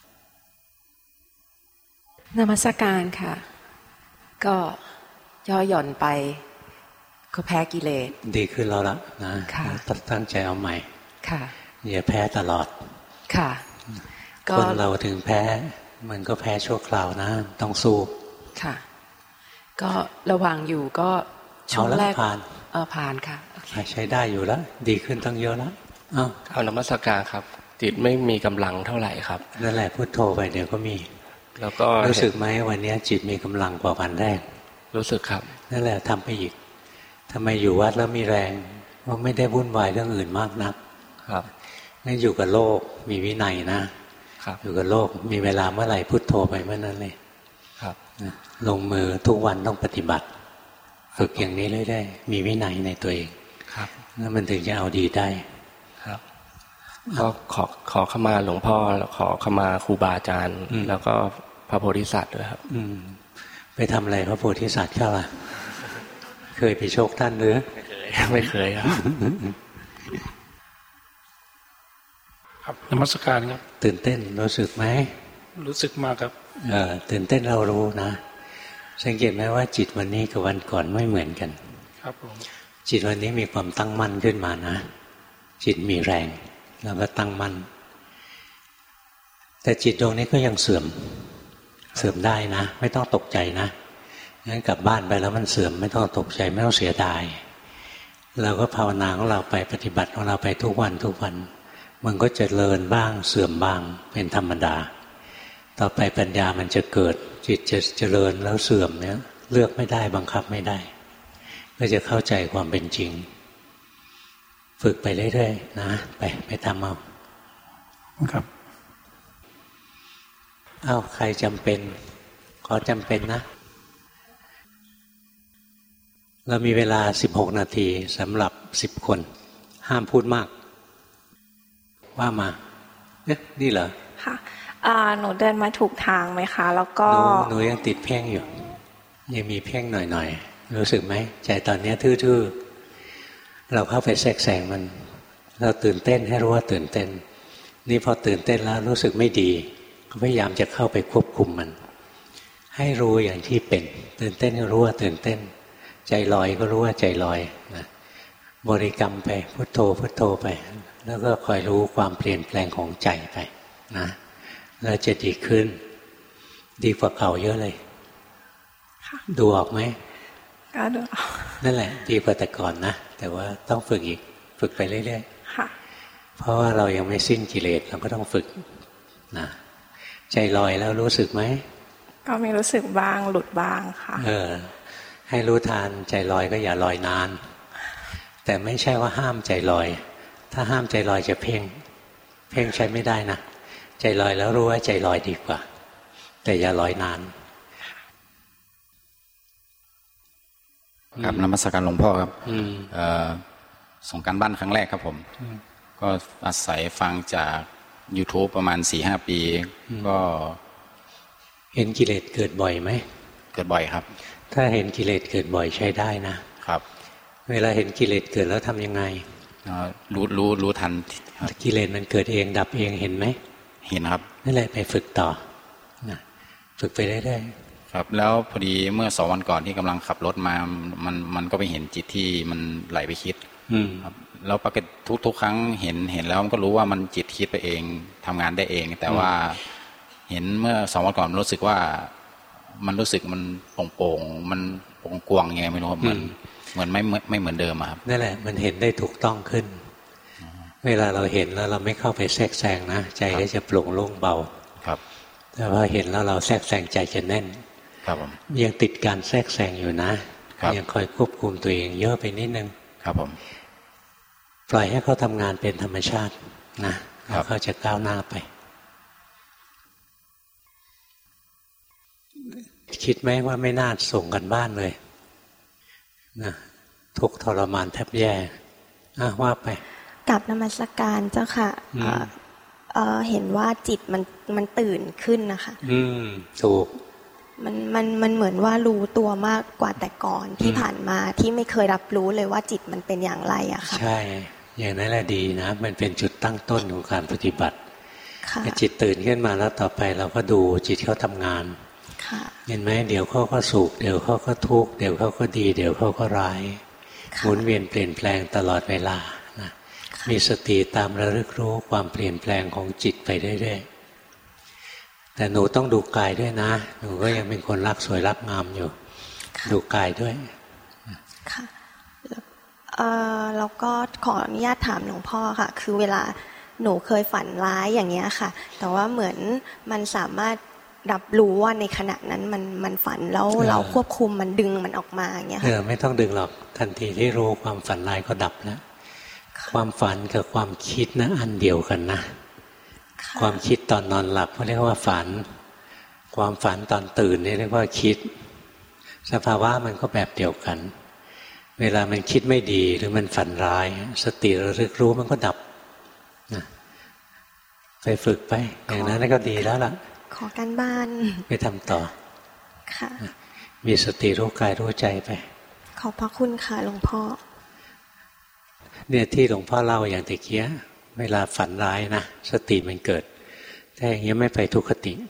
นมัสการค่ะก็ย่อหย่อนไปก็แพ้กิเลสดีขึ้นแล้วล่ะนะตั้งใจเอาใหม่ค่ะอย่าแพ้ตลอดค่ะคนเราถึงแพ้มันก็แพ้ชั่วคราวนะต้องสู้ค่ะก็ระหว่างอยู่ก็ช่วงแรกผ่านเออผ่านค่ะใช้ได้อยู่แล้วดีขึ้นตั้งเยอะแล้วอ้าวเอานมัสการครับจิตไม่มีกำลังเท่าไหร่ครับนั่นแหละพุทโธไปเดี๋ยวก็มีแล้วก็รู้สึกไหมวันนี้จิตมีกำลังกว่าวันแรกรู้สึกครับนั่นแหละทำไปอีกทำไมอยู่วัดแล้วมีแรงว่าไม่ได้วุ่นวายเรื่องอื่นมากนักครับงั้นอยู่กับโลกมีวินัยนะครับอยู่กับโลกมีเวลาเมื่อไหร่พุทโธไปเมื่อนั้นเลยครับลงมือทุกวันต้องปฏิบัติฝึกอย่างนี้เรื่อยๆมีวินัยในตัวเองครับแล้วมันถึงจะเอาดีได้ครับก็ขอขอเข้ามาหลวงพ่อขอเข้ามาครูบาอาจารย์แล้วก็พระโพธิสัตว์ด้วยครับอืมไปทำอะไรพระโพธิสัตว์เข้าล่ะเคยไปโชคท่านหรือไม่เคยไม่เคยครับครับนมัสการครับตื่นเต้นรู้สึกไหมรู้สึกมากครับเออตื่นเต้นเรารู้นะสังเกตไหมว่าจิตวันนี้กับวันก่อนไม่เหมือนกันครับผมจิตวันนี้มีความตั้งมั่นขึ้นมานะจิตมีแรงแล้วก็ตั้งมั่นแต่จิตดวงนี้ก็ยังเสื่อมเสื่อมได้นะไม่ต้องตกใจนะงั้นกลับบ้านไปแล้วมันเสื่อมไม่ต้องตกใจไม่ต้องเสียดายเราก็ภาวนาของเราไปปฏิบัติของเราไปทุกวันทุกวันมันก็เจริญบ้างเสื่อมบ้างเป็นธรรมดาต่อไปปัญญามันจะเกิดจิตจะเจริญแล้วเสื่อมเนี่ยเลือกไม่ได้บังคับไม่ได้ก็จะเข้าใจความเป็นจริงฝึกไปเรื่อยๆนะไปไปทำเอาครับอ้าวใครจำเป็นขอจำเป็นนะเรามีเวลาสิบหกนาทีสำหรับสิบคนห้ามพูดมากว่ามาเอ๊ะนี่เหรอค่ะหนูเดินมาถูกทางไหมคะแล้วก็หนูยังติดเพ่งอยู่ยังมีเพ่งหน่อยๆรู้สึกไหมใจตอนนี้ทื่อๆเราเข้าไปแทรกแซงมันเราตื่นเต้นให้รู้ว่าตื่นเต้นนี่พอตื่นเต้นแล้วรู้สึกไม่ดีก็พยายามจะเข้าไปควบคุมมันให้รู้อย่างที่เป็นตื่นเต้นก็รู้ว่าตื่นเต้นใจลอยก็รู้ว่าใจลอยนะบริกรรมไปพุทโธพุทโธไปแล้วก็คอยรู้ความเปลี่ยนแปลงของใจไปนะแล้วจะดีขึ้นดีกว่าเก่าเยอะเลยดูออกไหมก็ดูออกนั่นแหละดีกว่าแต่ก่อนนะแต่ว่าต้องฝึกอีกฝึกไปเรื่อยๆเพราะว่าเรายังไม่สิ้นกิเลสเราก็ต้องฝึกนะใจลอยแล้วรู้สึกไหมก็มีรู้สึกบ้างหลุดบ้างค่ะเออให้รู้ทานใจลอยก็อย่าลอยนานแต่ไม่ใช่ว่าห้ามใจลอยถ้าห้ามใจลอยจะเพ่งเพ่งใช้ไม่ได้นะใจลอยแล้วรู้ว่าใจลอยดีกว่าแต่อย่าลอยนานครับนมัสการหลวงพ่อครับส่งการบ้านครั้งแรกครับผมก็อาศัยฟังจาก YouTube ประมาณ สี่ห้า ปีก็เห็นกิเลสเกิดบ่อยไหมเกิดบ่อยครับถ้าเห็นกิเลสเกิดบ่อยใช้ได้นะครับเวลาเห็นกิเลสเกิดแล้วทำยังไงรู้รู้รู้ทันกิเลสมันเกิดเองดับเองเห็นไหมเห็นครับนั่นแหละไปฝึกต่อนะฝึกไปได้ๆครับแล้วพอดีเมื่อสองวันก่อนที่กำลังขับรถมามันมันก็ไปเห็นจิตที่มันไหลไปคิดครับแล้วปกติทุกทุกครั้งเห็นเห็นแล้วมันก็รู้ว่ามันจิตคิดไปเองทำงานได้เองแต่ว่าเห็นเมื่อสองวันก่อนรู้สึกว่ามันรู้สึกมันโป่งๆมันโป่งกวางยังไงไม่รู้เหมือนเหมือนไม่ไม่เหมือนเดิมครับนั่นแหละมันเห็นได้ถูกต้องขึ้นเวลาเราเห็นแล้วเราไม่เข้าไปแทรกแซงนะใจก็จะโปร่งโล่งเบาครับแต่พอเห็นแล้วเราแทรกแซงใจจะแน่นครับผมยังติดการแทรกแซงอยู่นะยังคอยควบคุมตัวเองเยอะไปนิดนึงครับผมปล่อยให้เขาทำงานเป็นธรรมชาตินะแล้วเขาจะก้าวหน้าไปคิดไหมว่าไม่น่าส่งกันบ้านเลยนะทุกทรมานแทบแย่อ่ะว่าไปกลับนมัสการเจ้าค่ะเอ่อเอ่อเห็นว่าจิตมันมันตื่นขึ้นนะคะอืมถูกมันมันมันเหมือนว่ารู้ตัวมากกว่าแต่ก่อนที่ผ่านมาที่ไม่เคยรับรู้เลยว่าจิตมันเป็นอย่างไรอะค่ะใช่อย่างนั้นแหละดีนะมันเป็นจุดตั้งต้นของการปฏิบัติจิตตื่นขึ้นมาแล้วต่อไปเราก็ดูจิตเขาทำงานเห็นไหมเดี๋ยวเขาก็สุขเดี๋ยวเขาก็ทุกข์เดี๋ยวเขาก็ดีเดี๋ยวเขาก็ร้ายหมุนเวียนเปลี่ยนแปลงตลอดเวลานะมีสติตามระลึกรู้ความเปลี่ยนแปลงของจิตไปเรื่อยๆแต่หนูต้องดูกายด้วยนะหนูก็ยังเป็นคนรักสวยรักงามอยู่ดูกายด้วยค่ะเอ่อแล้วก็ขออนุญาตถามหลวงพ่อค่ะคือเวลาหนูเคยฝันร้ายอย่างเงี้ยค่ะแต่ว่าเหมือนมันสามารถรับรู้ว่าในขณะนั้นมันมันฝันแล้วเราควบคุมมันดึงมันออกมาอย่างเงี้ยเออไม่ต้องดึงหรอกทันทีที่รู้ความฝันร้ายก็ดับแล้วความฝันกับความคิดนะอันเดียวกันนะความคิดตอนนอนหลับเขาเรียกว่าฝันความฝันตอนตื่นนี่เรียกว่าคิดสภาวะมันก็แบบเดียวกันเวลามันคิดไม่ดีหรือมันฝันร้ายสติระลึกรู้มันก็ดับนะไปฝึกไปอย่างนั้นก็ดีแล้วล่ะขอการบ้านไปทำต่อค่ะมีสติรู้กายรู้ใจไปขอบพระคุณค่ะหลวงพ่อเนี่ยที่หลวงพ่อเล่าอย่างตะเกียเวลาฝันร้ายนะสติมันเกิดแต่อย่างนี้ไม่ไปทุกขติ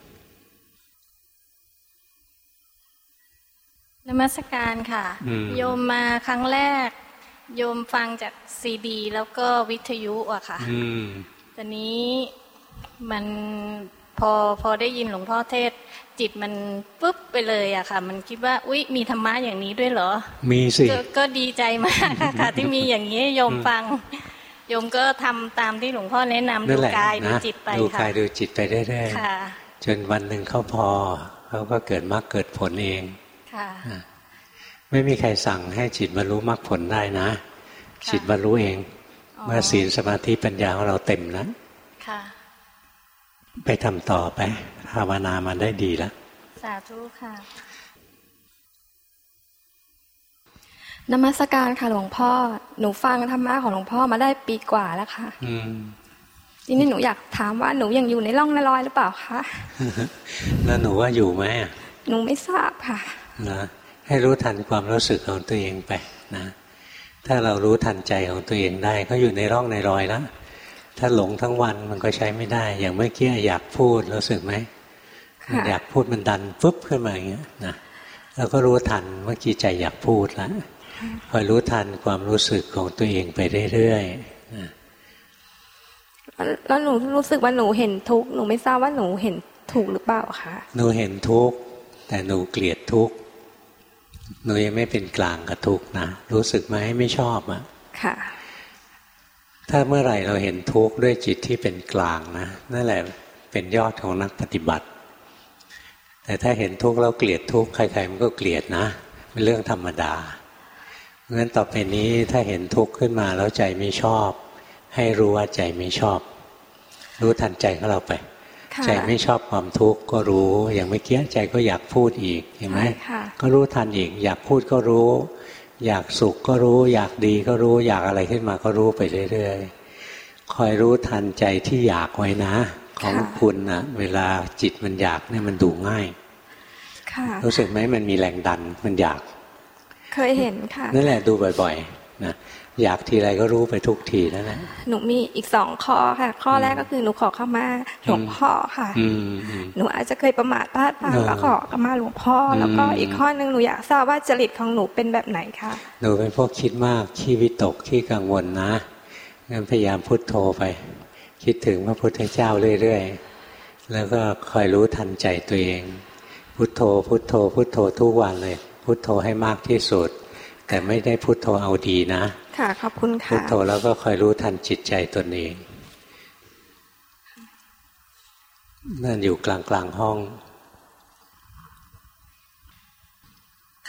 นมัสการค่ะโยมมาครั้งแรกโยมฟังจากซีดีแล้วก็วิทยุอะค่ะตอนนี้มันพอพอได้ยินหลวงพ่อเทศจิตมันปุ๊บไปเลยอะค่ะมันคิดว่าอุ๊ยมีธรรมะอย่างนี้ด้วยเหรอมีสิก, ก็ดีใจมากค่ะที่มีอย่างนี้โยมฟังโยมก็ทำตามที่หลวงพ่อแนะนำดูกายดูจิตไปค่ะดูกายดูจิตไปเรื่อยๆจนวันหนึ่งเขาพอเขาก็เกิดมรรคเกิดผลเองค่ะไม่มีใครสั่งให้จิตบรรลุมรรคผลได้นะจิตบรรลุเองเมื่อศีลสมาธิปัญญาของเราเต็มแล้วไปทำต่อไปภาวนามันได้ดีแล้วสาธุค่ะนมัสการค่ะหลวงพ่อหนูฟังธรรมะของหลวงพ่อมาได้ปีกว่าแล้วค่ะทีนี้หนูอยากถามว่าหนูยังอยู่ในร่องในรอยหรือเปล่าคะแล้วหนูว่าอยู่ไหมหนูไม่ทราบค่ะนะให้รู้ทันความรู้สึกของตัวเองไปนะถ้าเรารู้ทันใจของตัวเองได้ก็อยู่ในร่องในรอยแล้วถ้าหลงทั้งวันมันก็ใช้ไม่ได้อย่างเมื่อกี้อยากพูดรู้สึกไหมอยากพูดมันดันปุ๊บขึ้นมาอย่างเงี้ยนะเราก็รู้ทันเมื่อกี้ใจอยากพูดแล้วคอยรู้ทันความรู้สึกของตัวเองไปเรื่อยๆนะแล้วหนูรู้สึกว่าหนูเห็นทุกข์หนูไม่ทราบว่าหนูเห็นถูกหรือเปล่าคะหนูเห็นทุกข์แต่หนูเกลียดทุกข์หนูยังไม่เป็นกลางกับทุกข์นะรู้สึกไหมไม่ชอบอ่ะค่ะถ้าเมื่อไหร่เราเห็นทุกข์ด้วยจิตที่เป็นกลางนะนั่นแหละเป็นยอดของนักปฏิบัติแต่ถ้าเห็นทุกข์แล้วเกลียดทุกข์ใครๆมันก็เกลียดนะเป็นเรื่องธรรมดาเพราะฉะนั้นต่อไปนี้ถ้าเห็นทุกข์ขึ้นมาแล้วใจไม่ชอบให้รู้ว่าใจไม่ชอบรู้ทันใจของเราไปใจไม่ชอบความทุกข์ก็รู้อย่างเมื่อกี้ใจก็อยากพูดอีกเห็นไหมก็รู้ทันอีกอยากพูดก็รู้อยากสุขก็รู้อยากดีก็รู้อยากอะไรขึ้นมาก็รู้ไปเรื่อยๆคอยรู้ทันใจที่อยากไว้นะของคุณนะเวลาจิตมันอยากเนี่ยมันดูง่ายรู้สึกไหมมันมีแรงดันมันอยากเคยเห็นค่ะนั่นแหละดูบ่อยๆนะอยากทีไรก็รู้ไปทุกทีนั่นแหละหนูมีอีกสองข้อค่ะข้อแรกก็คือหนูขอเข้ามาหลวงพ่อค่ะหนูอาจจะเคยประมาทพลาดพลั้งแล้วขอเข้ามาหลวงพ่อแล้วก็อีกข้อนึงหนูอยากทราบว่าจริตของหนูเป็นแบบไหนคะหนูเป็นพวกคิดมากขี้วิตกขี้กังวลนะงั้นพยายามพุทโธไปคิดถึงพระพุทธเจ้าเรื่อยๆแล้วก็คอยรู้ทันใจตัวเองพุทโธพุทโธพุทโธทุกวันเลยพุทโธให้มากที่สุดแต่ไม่ได้พุทโธเอาดีนะค่ะขอบคุณค่ะพุทโธแล้วก็คอยรู้ทันจิตใจตนเองนั่นอยู่กลางกลางห้อง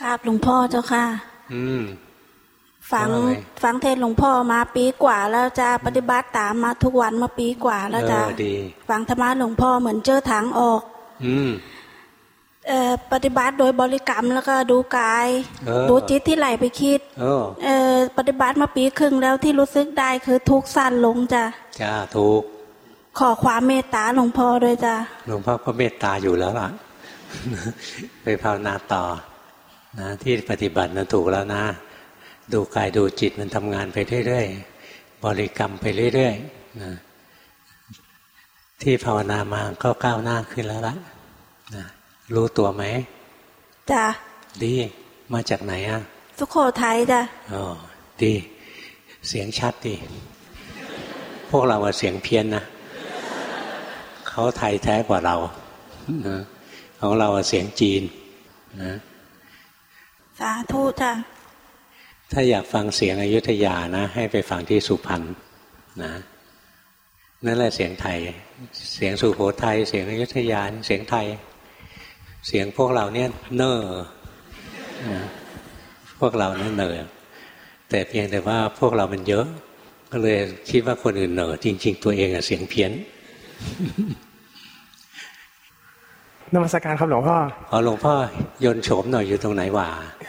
ครับหลวงพ่อเจ้าค่ะอืมฟังฟังเทศหลวงพ่อมาปีกว่าแล้วจะปฏิบัติตามมาทุกวันมาปีกว่าแล้วจะฟังธรรมะหลวงพ่อเหมือนเจอทางออกอืมเอ่อปฏิบัติโดยบริกรรมแล้วก็ดูกายดูจิตที่ไหลไปคิดเอ่อปฏิบัติมาปีครึ่งแล้วที่รู้สึกได้คือทุกข์สั้นลงจ้ะจ้าทุกข์ขอความเมตตาหลวงพ่อด้วยจ้ะหลวงพ่อก็เมตตาอยู่แล้วล่ะไปภาวนาต่อนะที่ปฏิบัตินั้นถูกแล้วนะดูกายดูจิตมันทำงานไปเรื่อยๆบริกรรมไปเรื่อยๆนะที่ภาวนามาก็ก้าวหน้าขึ้นแล้วล่ะนะรู้ตัวไหมจ้ะดีมาจากไหนอ่ะสุโขทัยจ้ะอ๋อดีเสียงชัดดีพวกเราเสียงเพี้ยนนะเขาไทยแท้กว่าเรานะของเราเสียงจีนนะสาธุจ้ะถ้าอยากฟังเสียงอยุธยานะให้ไปฟังที่สุพรรณนะนั่นแหละเสียงไทยเสียงสุโขทัยเสียงอยุธยาเสียงไทยเสียงพวกเราเนี่ยเน่อพวกเราเนี่ยเน่อแต่เพียงแต่ว่าพวกเรามันเยอะก็เลยคิดว่าคนอื่นเน่อจริงๆตัวเองอะเสียงเพี้ยนนมัสการครับหลวงพ่ออ๋อหลวงพ่อยนโฉมหน่อยอยู่ตรงไหนวะ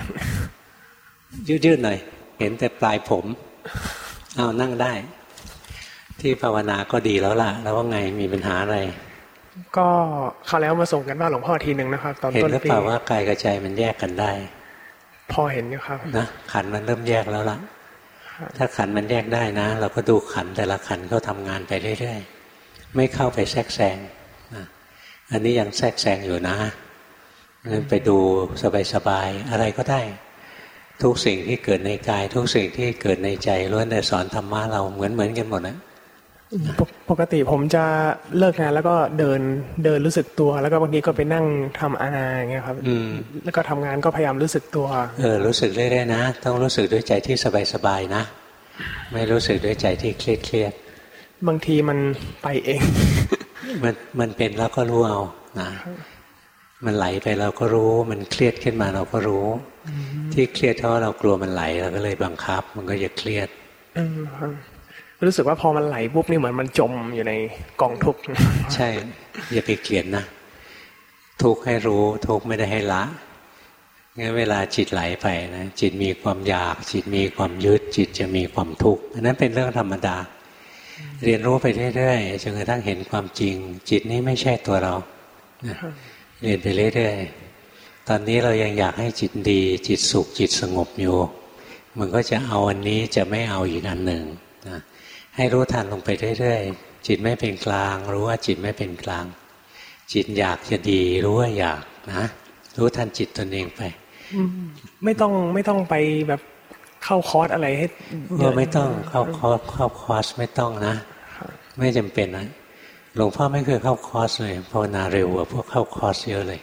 ยืดๆหน่อยเห็นแต่ปลายผมเอานั่งได้ที่ภาวนาก็ดีแล้วล่ะแล้วว่าไงมีปัญหาอะไรก็เขาแล้วมาส่งกันว่าหลวงพ่อทีหนึ่งนะครับตอนต้นปีเห็นหรือเปล่าว่ากายกับใจมันแยกกันได้พอเห็นอยู่ครับนะขันมันเริ่มแยกแล้วล่ะถ้าขันมันแยกได้นะเราก็ดูขันแต่ละขันเขาทำงานไปเรื่อยๆไม่เข้าไปแทรกแซงนะอันนี้ยังแทรกแซงอยู่นะงั้นไปดูสบายๆอะไรก็ได้ทุกสิ่งที่เกิดในกายทุกสิ่งที่เกิดในใจล้วนแต่สอนธรรมะเราเหมือนเหมือนกันหมดนะปกติผมจะเลิกงานแล้วก็เดินเดินรู้สึกตัวแล้วก็บางทีก็ไปนั่งทำอาณาอย่างเงี้ยครับแล้วก็ทำงานก็พยายามรู้สึกตัวเออรู้สึกเรื่อยๆนะต้องรู้สึกด้วยใจที่สบายๆนะไม่รู้สึกด้วยใจที่เครียดๆบางทีมันไปเองมันมันเป็นแล้วก็รู้เอานะมันไหลไปเราก็รู้มันเครียดขึ้นมาเราก็รู้ที่เครียดเพราะเรากลัวมันไหลเราก็เลยบังคับมันก็จะเครียดรู้สึกว่าพอมันไหลปุ๊บนี่เหมือนมันจมอยู่ในกองทุกข์ใช่อย่าไปเกลียดนะทุกข์ให้รู้ทุกข์ไม่ได้ให้ละงั้นเวลาจิตไหลไปนะจิตมีความอยากจิตมีความยึดจิตจะมีความทุกข์อันนั้นเป็นเรื่องธรรมดาเรียนรู้ไปเรื่อยๆจนกระทั่งเห็นความจริงจิตนี้ไม่ใช่ตัวเราเรียนไปเรื่อยๆตอนนี้เรายังอยากให้จิตดีจิตสุขจิตสงบอยู่มันก็จะเอาอันนี้จะไม่เอาอีกอันหนึ่งนะให้รู้ทันลงไปเรื่อยๆจิตไม่เป็นกลางรู้ว่าจิตไม่เป็นกลางจิตอยากจะดีรู้ว่าอยากนะรู้ทันจิตตนเองไปไม่ต้องไม่ต้องไปแบบเข้าคอร์สอะไรให้ก็ไม่ต้องเข้าคอร์สเข้าคอร์สไม่ต้องนะไม่จำเป็นนะหลวงพ่อไม่เคยเข้าคอร์สเลยภาวนาเร็วกว่าพวกเข้าคอร์สเยอะเลย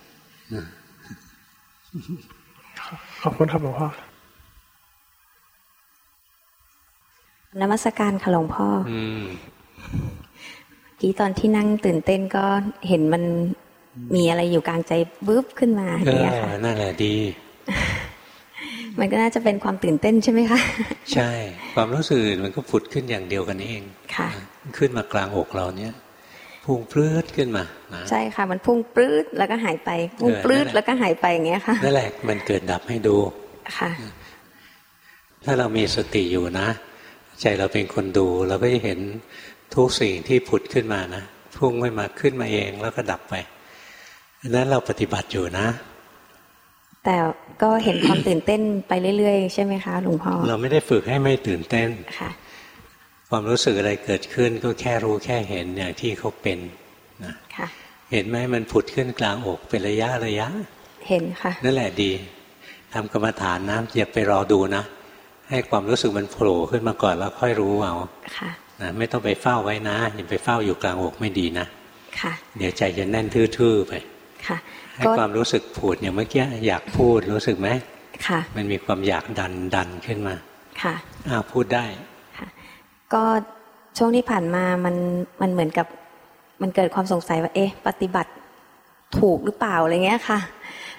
ขอบคุณครับหลวงพ่อนมัสการค่ะหลวงพ่อกี้ตอนที่นั่งตื่นเต้นก็เห็นมันมีอะไรอยู่กลางใจบึ๊บขึ้นมาเนี่ยค่ะนั่นแหละดีมันก็น่าจะเป็นความตื่นเต้นใช่ไหมคะใช่ความรู้สึกมันก็ผุดขึ้นอย่างเดียวกันเองค่ะขึ้นมากลางอกเราเนี่ยพุ่งปลื้ดขึ้นมาใช่ค่ะมันพุ่งปลื้ดแล้วก็หายไปพุ่งปลื้ดแล้วก็หายไปอย่างเงี้ยค่ะนั่นแหละมันเกิดดับให้ดูค่ะถ้าเรามีสติอยู่นะใจเราเป็นคนดูเราก็จะเห็นทุกสิ่งที่ผุดขึ้นมานะพุ่งไม่มาขึ้นมาเองแล้วก็ดับไปนั้นเราปฏิบัติอยู่นะแต่ก็เห็นความตื่นเต้นไปเรื่อยๆใช่ไหมคะหลวงพ่อเราไม่ได้ฝึกให้ไม่ตื่นเต้นค่ะความรู้สึกอะไรเกิดขึ้นก็แค่รู้แค่เห็นอย่างที่เขาเป็นนะค่ะเห็นไหมมันผุดขึ้นกลางอกเป็นระยะระยะเห็นค่ะนั่นแหละดีทำกรรมฐานนะอย่าไปรอดูนะให้ความรู้สึกมันโผล่ขึ้นมาก่อนแล้วค่อยรู้เอาค่ะนะไม่ต้องไปเฝ้าไว้นะอย่าไปเฝ้าอยู่กลางอกไม่ดีนะค่ะเดี๋ยวใจจะแน่นทื่อๆไปค่ะให้ความรู้สึกผุดอย่างเมื่อกี้อยากพูดรู้สึกไหมค่ะมันมีความอยากดันดันขึ้นมาค่ะอ้าวพูดได้ค่ะก็ช่วงที่ผ่านมามันมันเหมือนกับมันเกิดความสงสัยว่าเอ๊ะปฏิบัติถูกหรือเปล่าอะไรเงี้ยค่ะ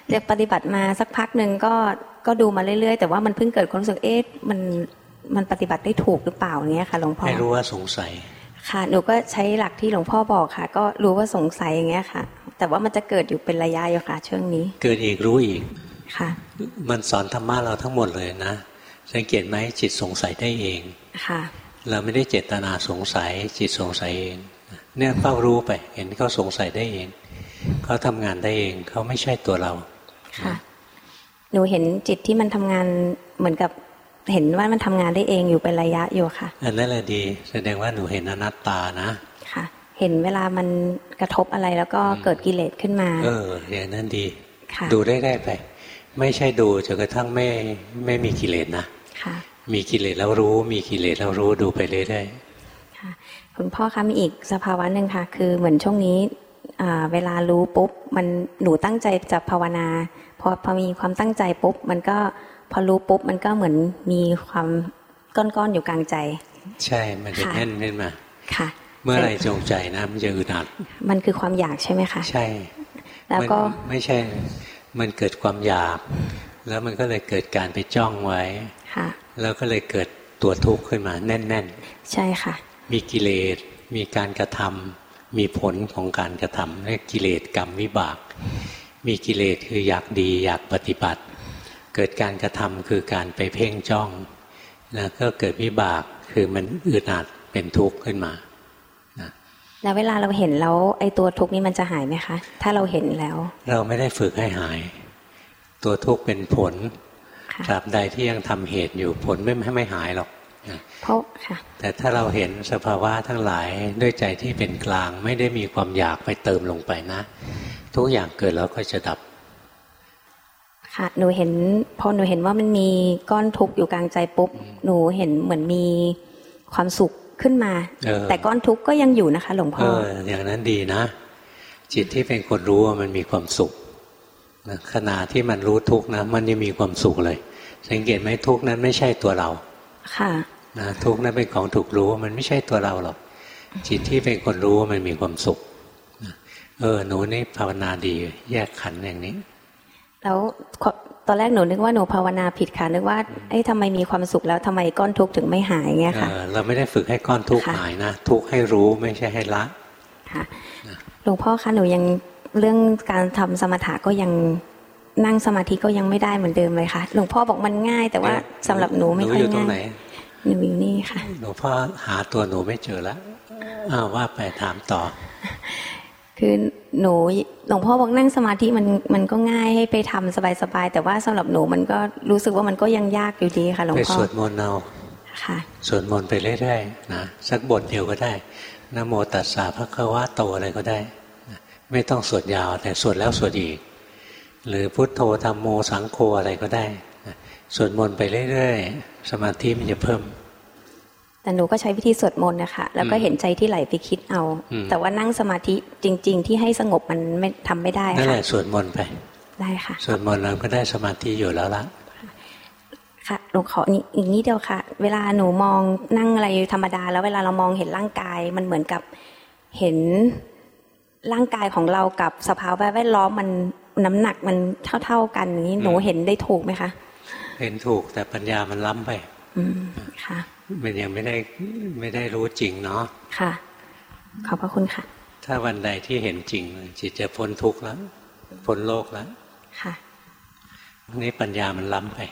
เดี๋ยวปฏิบัติมาสักพักหนึ่งก็ก็ดูมาเรื่อยๆแต่ว่ามันเพิ่งเกิดความรู้สึกเอ๊ะมันมันปฏิบัติได้ถูกหรือเปล่าเนี้ยค่ะหลวงพ่อให้รู้ว่าสงสัยค่ะหนูก็ใช้หลักที่หลวงพ่อบอกค่ะก็รู้ว่าสงสัยอย่างเงี้ยค่ะแต่ว่ามันจะเกิดอยู่เป็นระยะอยู่ค่ะช่วงนี้เกิดอีกรู้อีกค่ะมันสอนธรรมะเราทั้งหมดเลยนะสังเกตไหมจิตสงสัยได้เองค่ะเราไม่ได้เจตนาสงสัยจิตสงสัยเองเนี่ยเฝ้ารู้ไปเห็นเขาสงสัยได้เองเขาทำงานได้เองเขาไม่ใช่ตัวเราค่ะหนูเห็นจิตที่มันทำงานเหมือนกับเห็นว่ามันทำงานได้เองอยู่เป็นระยะอยู่ค่ะอันนั้นแหละดีแสดงว่าหนูเห็นอนัตตานะค่ะเห็นเวลามันกระทบอะไรแล้วก็เกิดกิเลสขึ้นมาเอออย่างนั้นดีดูได้ได้ไปไม่ใช่ดูจนกระทั่งไม่ไม่มีกิเลสนะค่ะมีกิเลสแล้วรู้มีกิเลสแล้วรู้ดูไปเรื่อยๆค่ะคุณพ่อคะมีอีกสภาวะหนึ่งค่ะคือเหมือนช่วงนี้เวลารู้ปุ๊บมันหนูตั้งใจจะภาวนาพอพอมีความตั้งใจปุ๊บมันก็พอรู้ปุ๊บมันก็เหมือนมีความก้อนๆอยู่กลางใจใช่มันจะแน่นขึ้นมาค่ะเมื่อไรจงใจนะมันจะอึดอัดมันคือความอยากใช่ไหมคะใช่แล้วก็ไม่ใช่มันเกิดความอยากแล้วมันก็เลยเกิดการไปจ้องไว้ค่ะแล้วก็เลยเกิดตัวทุกข์ขึ้นมาแน่นๆใช่ค่ะมีกิเลสมีการกระทำมีผลของการกระทำเรียกกิเลสกรรมวิบากมีกิเลสคืออยากดีอยากปฏิบัติเกิดการกระทำคือการไปเพ่งจ้องแล้วก็เกิดวิบากคือมันอึดอัดเป็นทุกข์ขึ้นมานะแล้วเวลาเราเห็นแล้วไอ้ตัวทุกข์นี้มันจะหายไหมคะถ้าเราเห็นแล้วเราไม่ได้ฝึกให้หายตัวทุกข์เป็นผลตราบใดที่ยังทำเหตุอยู่ผลไม่ไม่หายหรอกเพราะค่ะแต่ถ้าเราเห็นสภาวะทั้งหลายด้วยใจที่เป็นกลางไม่ได้มีความอยากไปเติมลงไปนะทุกอย่างเกิดแล้วก็จะดับค่ะหนูเห็นพอหนูเห็นว่ามันมีก้อนทุกข์อยู่กลางใจปุ๊บหนูเห็นเหมือนมีความสุขขึ้นมาแต่ก้อนทุกข์ก็ยังอยู่นะคะหลวงพ่อเอออย่างนั้นดีนะจิตที่เป็นคนรู้ว่ามันมีความสุขนะขณะที่มันรู้ทุกข์นะมันยังมีความสุขเลยสังเกตไหมทุกข์นั้นไม่ใช่ตัวเราค่ะนะทุกข์นั้นเป็นของถูกรู้มันไม่ใช่ตัวเราหรอกจิตที่เป็นคนรู้ว่ามันมีความสุขเออหนูนี่ภาวนาดีแยกขันธ์อย่างนี้แล้วตอนแรกหนูนึกว่าหนูภาวนาผิดค่ะนึกว่าเอ้ยทำไมมีความสุขแล้วทำไมก้อนทุกข์ถึงไม่หายเงี้ยค่ะเราไม่ได้ฝึกให้ก้อนทุกข์หายนะทุกข์ให้รู้ไม่ใช่ให้ละค่ะหลวงพ่อคะหนูยังเรื่องการทำสมถะก็ยังนั่งสมาธิก็ยังไม่ได้เหมือนเดิมเลยค่ะหลวงพ่อบอกมันง่ายแต่ว่าสำหรับหนูไม่ค่อยง่ายหนูอยู่นี่ค่ะหลวงพ่อหาตัวหนูไม่เจอแล้วอ้าวว่าไปถามต่อคือหนูหลวงพ่อบอกนั่งสมาธิมันมันก็ง่ายให้ไปทำสบายๆแต่ว่าสำหรับหนูมันก็รู้สึกว่ามันก็ยังยากอยู่ดีค่ะหลวงพ่อไปสวดมนต์เอาค่ะสวดมนต์ไปเรื่อยๆนะสักบทเดียวก็ได้นะโมตัสสะภะคะวะโตอะไรก็ได้ไม่ต้องสวดยาวแต่สวดแล้วสวดอีกหรือพุทโธธัมโมสังโฆอะไรก็ได้สวดมนต์ไปเรื่อยๆสมาธิมันจะเพิ่มแต่หนูก็ใช้วิธีสวดมนต์นะคะแล้วก็เห็นใจที่ไหลไปคิดเอาแต่ว่านั่งสมาธิจริงๆที่ให้สงบมันไม่ทำไม่ได้ค่ะนั่นแหละสวดมนต์ไปได้ค่ะสวดมนต์เราก็ได้สมาธิอยู่แล้วละค่ะหนูขออีกนิดเดียวค่ะเวลาหนูมองนั่งอะไรธรรมดาแล้วเวลาเรามองเห็นร่างกายมันเหมือนกับเห็นร่างกายของเรากับสภาวะแวดล้อมมันน้ำหนักมันเท่าๆกันนี้หนูเห็นได้ถูกไหมคะเห็นถูกแต่ปัญญามันล้ำไปอืมค่ะมันยังไม่ได้ไม่ได้รู้จริงเนาะค่ะขอบพระคุณค่ะถ้าวันใดที่เห็นจริงจิตจะพ้นทุกข์แล้วพ้นโลกแล้วค่ะนี่ปัญญามันล้ำไป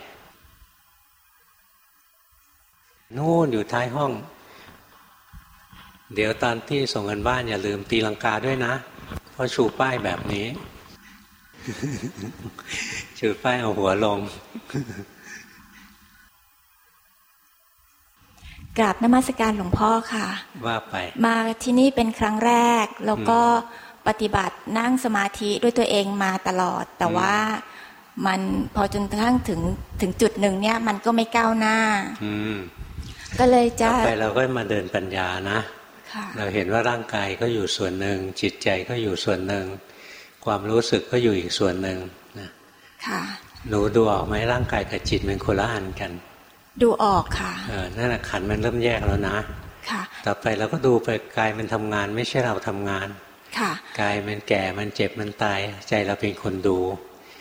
นู่นอยู่ท้ายห้องเดี๋ยวตอนที่ส่งกันบ้านอย่าลืมตีลังกาด้วยนะเพราะชูป้ายแบบนี้ชูป้ายเอาหัวลงกราบนมัสการหลวงพ่อค่ะว่าไปมาที่นี่เป็นครั้งแรกแล้วก็ปฏิบัตินั่งสมาธิด้วยตัวเองมาตลอดแต่ว่ามันพอจนกระทั่งถึงถึงจุดหนึ่งเนี่ยมันก็ไม่ก้าวหน้าก็เลยจะต่อไปเราก็มาเดินปัญญานะเราเห็นว่าร่างกายก็อยู่ส่วนหนึ่งจิตใจก็อยู่ส่วนหนึ่งความรู้สึกก็อยู่อีกส่วนหนึ่งนะค่ะหนูดูออกไหมร่างกายกับจิตเป็นคนละอันกันดูออกค่ะเออนั่นแหละขันมันเริ่มแยกแล้วนะค่ะต่อไปเราก็ดูไปกายมันทำงานไม่ใช่เราทำงานค่ะกายมันแก่มันเจ็บมันตายใจเราเป็นคนดู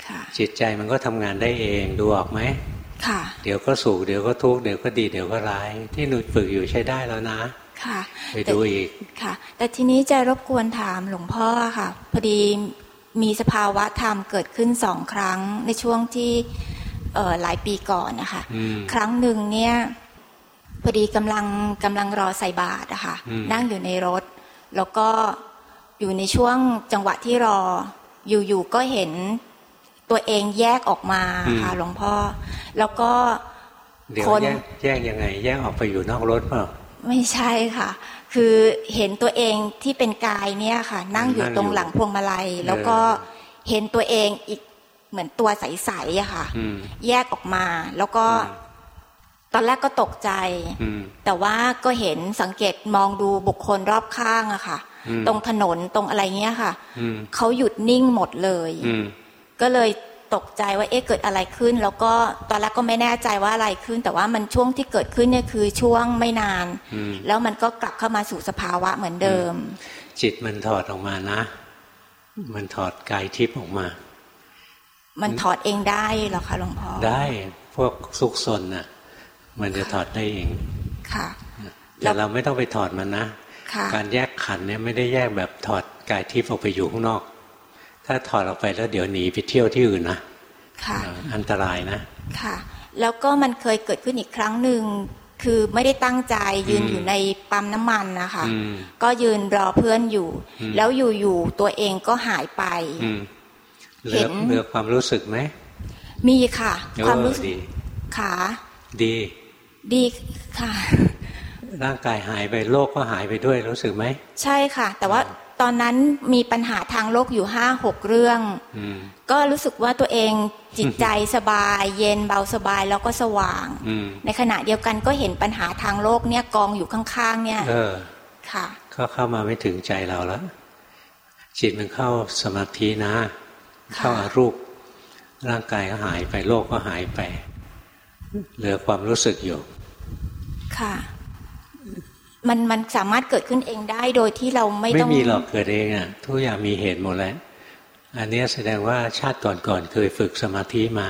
จิตใจมันก็ทำงานได้เองดูออกไหมค่ะเดี๋ยวก็สุขเดี๋ยวก็ทุกข์เดี๋ยวก็ดีเดี๋ยวก็ร้ายที่หนูฝึกอยู่ใช้ได้แล้วนะค่ะไปดูอีกค่ะแต่ทีนี้จะรบกวนถามหลวงพ่อค่ะพอดีมีสภาวะธรรมเกิดขึ้นสองครั้งในช่วงที่เอ่อหลายปีก่อนนะคะครั้งหนึ่งเนี่ยพอดีกำลังกำลังรอใส่บาตรอะค่ะนั่งอยู่ในรถแล้วก็อยู่ในช่วงจังหวะที่รออยู่ๆก็เห็นตัวเองแยกออกมาค่ะหลวงพ่อแล้วก็คนแยกยังไงแยกออกไปอยู่นอกรถเปล่าไม่ใช่ค่ะคือเห็นตัวเองที่เป็นกายเนี่ยค่ะนั่งอยู่ตรงหลังพวงมาลัยแล้วก็เห็นตัวเองอีกเหมือนตัวใสๆอะค่ะแยกออกมาแล้วก็ตอนแรกก็ตกใจแต่ว่าก็เห็นสังเกตมองดูบุคคลรอบข้างอะค่ะตรงถนนตรงอะไรเงี้ยค่ะเขาหยุดนิ่งหมดเลยก็เลยตกใจว่าเอ๊ะเกิดอะไรขึ้นแล้วก็ตอนแรกก็ไม่แน่ใจว่าอะไรขึ้นแต่ว่ามันช่วงที่เกิดขึ้นเนี่ยคือช่วงไม่นานแล้วมันก็กลับเข้ามาสู่สภาวะเหมือนเดิมจิตมันถอดออกมานะมันถอดกายทิพย์ออกมามันถอดเองได้เหรอคะหลวงพ่อได้พวกซุกซนน่ะมันจะถอดได้เองค่ะแต่เราไม่ต้องไปถอดมันนะการแยกขันธ์เนี่ยไม่ได้แยกแบบถอดกายทิพย์ออกไปอยู่ข้างนอกถ้าถอดออกไปแล้วเดี๋ยวหนีไปเที่ยวที่อื่นนะค่ะอันตรายนะค่ะแล้วก็มันเคยเกิดขึ้นอีกครั้งหนึ่งคือไม่ได้ตั้งใจยืนอยู่ในปั๊มน้ำมันนะคะก็ยืนรอเพื่อนอยู่แล้วอยู่ๆตัวเองก็หายไปเห็นเหลือความรู้สึกไหมมีค่ะความรู้สึกค่ะดีดีค่ะร่างกายหายไปโลกก็หายไปด้วยรู้สึกไหมใช่ค่ะแต่ว่าตอนนั้นมีปัญหาทางโลกอยู่ห้าหกเรื่องก็รู้สึกว่าตัวเองจิตใจสบายเย็นเบาสบายแล้วก็สว่างในขณะเดียวกันก็เห็นปัญหาทางโลกเนี่ยกองอยู่ข้างๆเนี่ยค่ะก็เข้ามาไม่ถึงใจเราแล้วจิตมันเข้าสมาธินะเข้าอารูปร่างกายก็หายไปโลกก็หายไปเหลือความรู้สึกอยู่ค่ะมันมันสามารถเกิดขึ้นเองได้โดยที่เราไม่ต้องไม่มีหรอกเกิดเองอ่ะทุกอย่างมีเหตุหมดแล้วอันนี้แสดงว่าชาติก่อนๆเคยฝึกสมาธิมา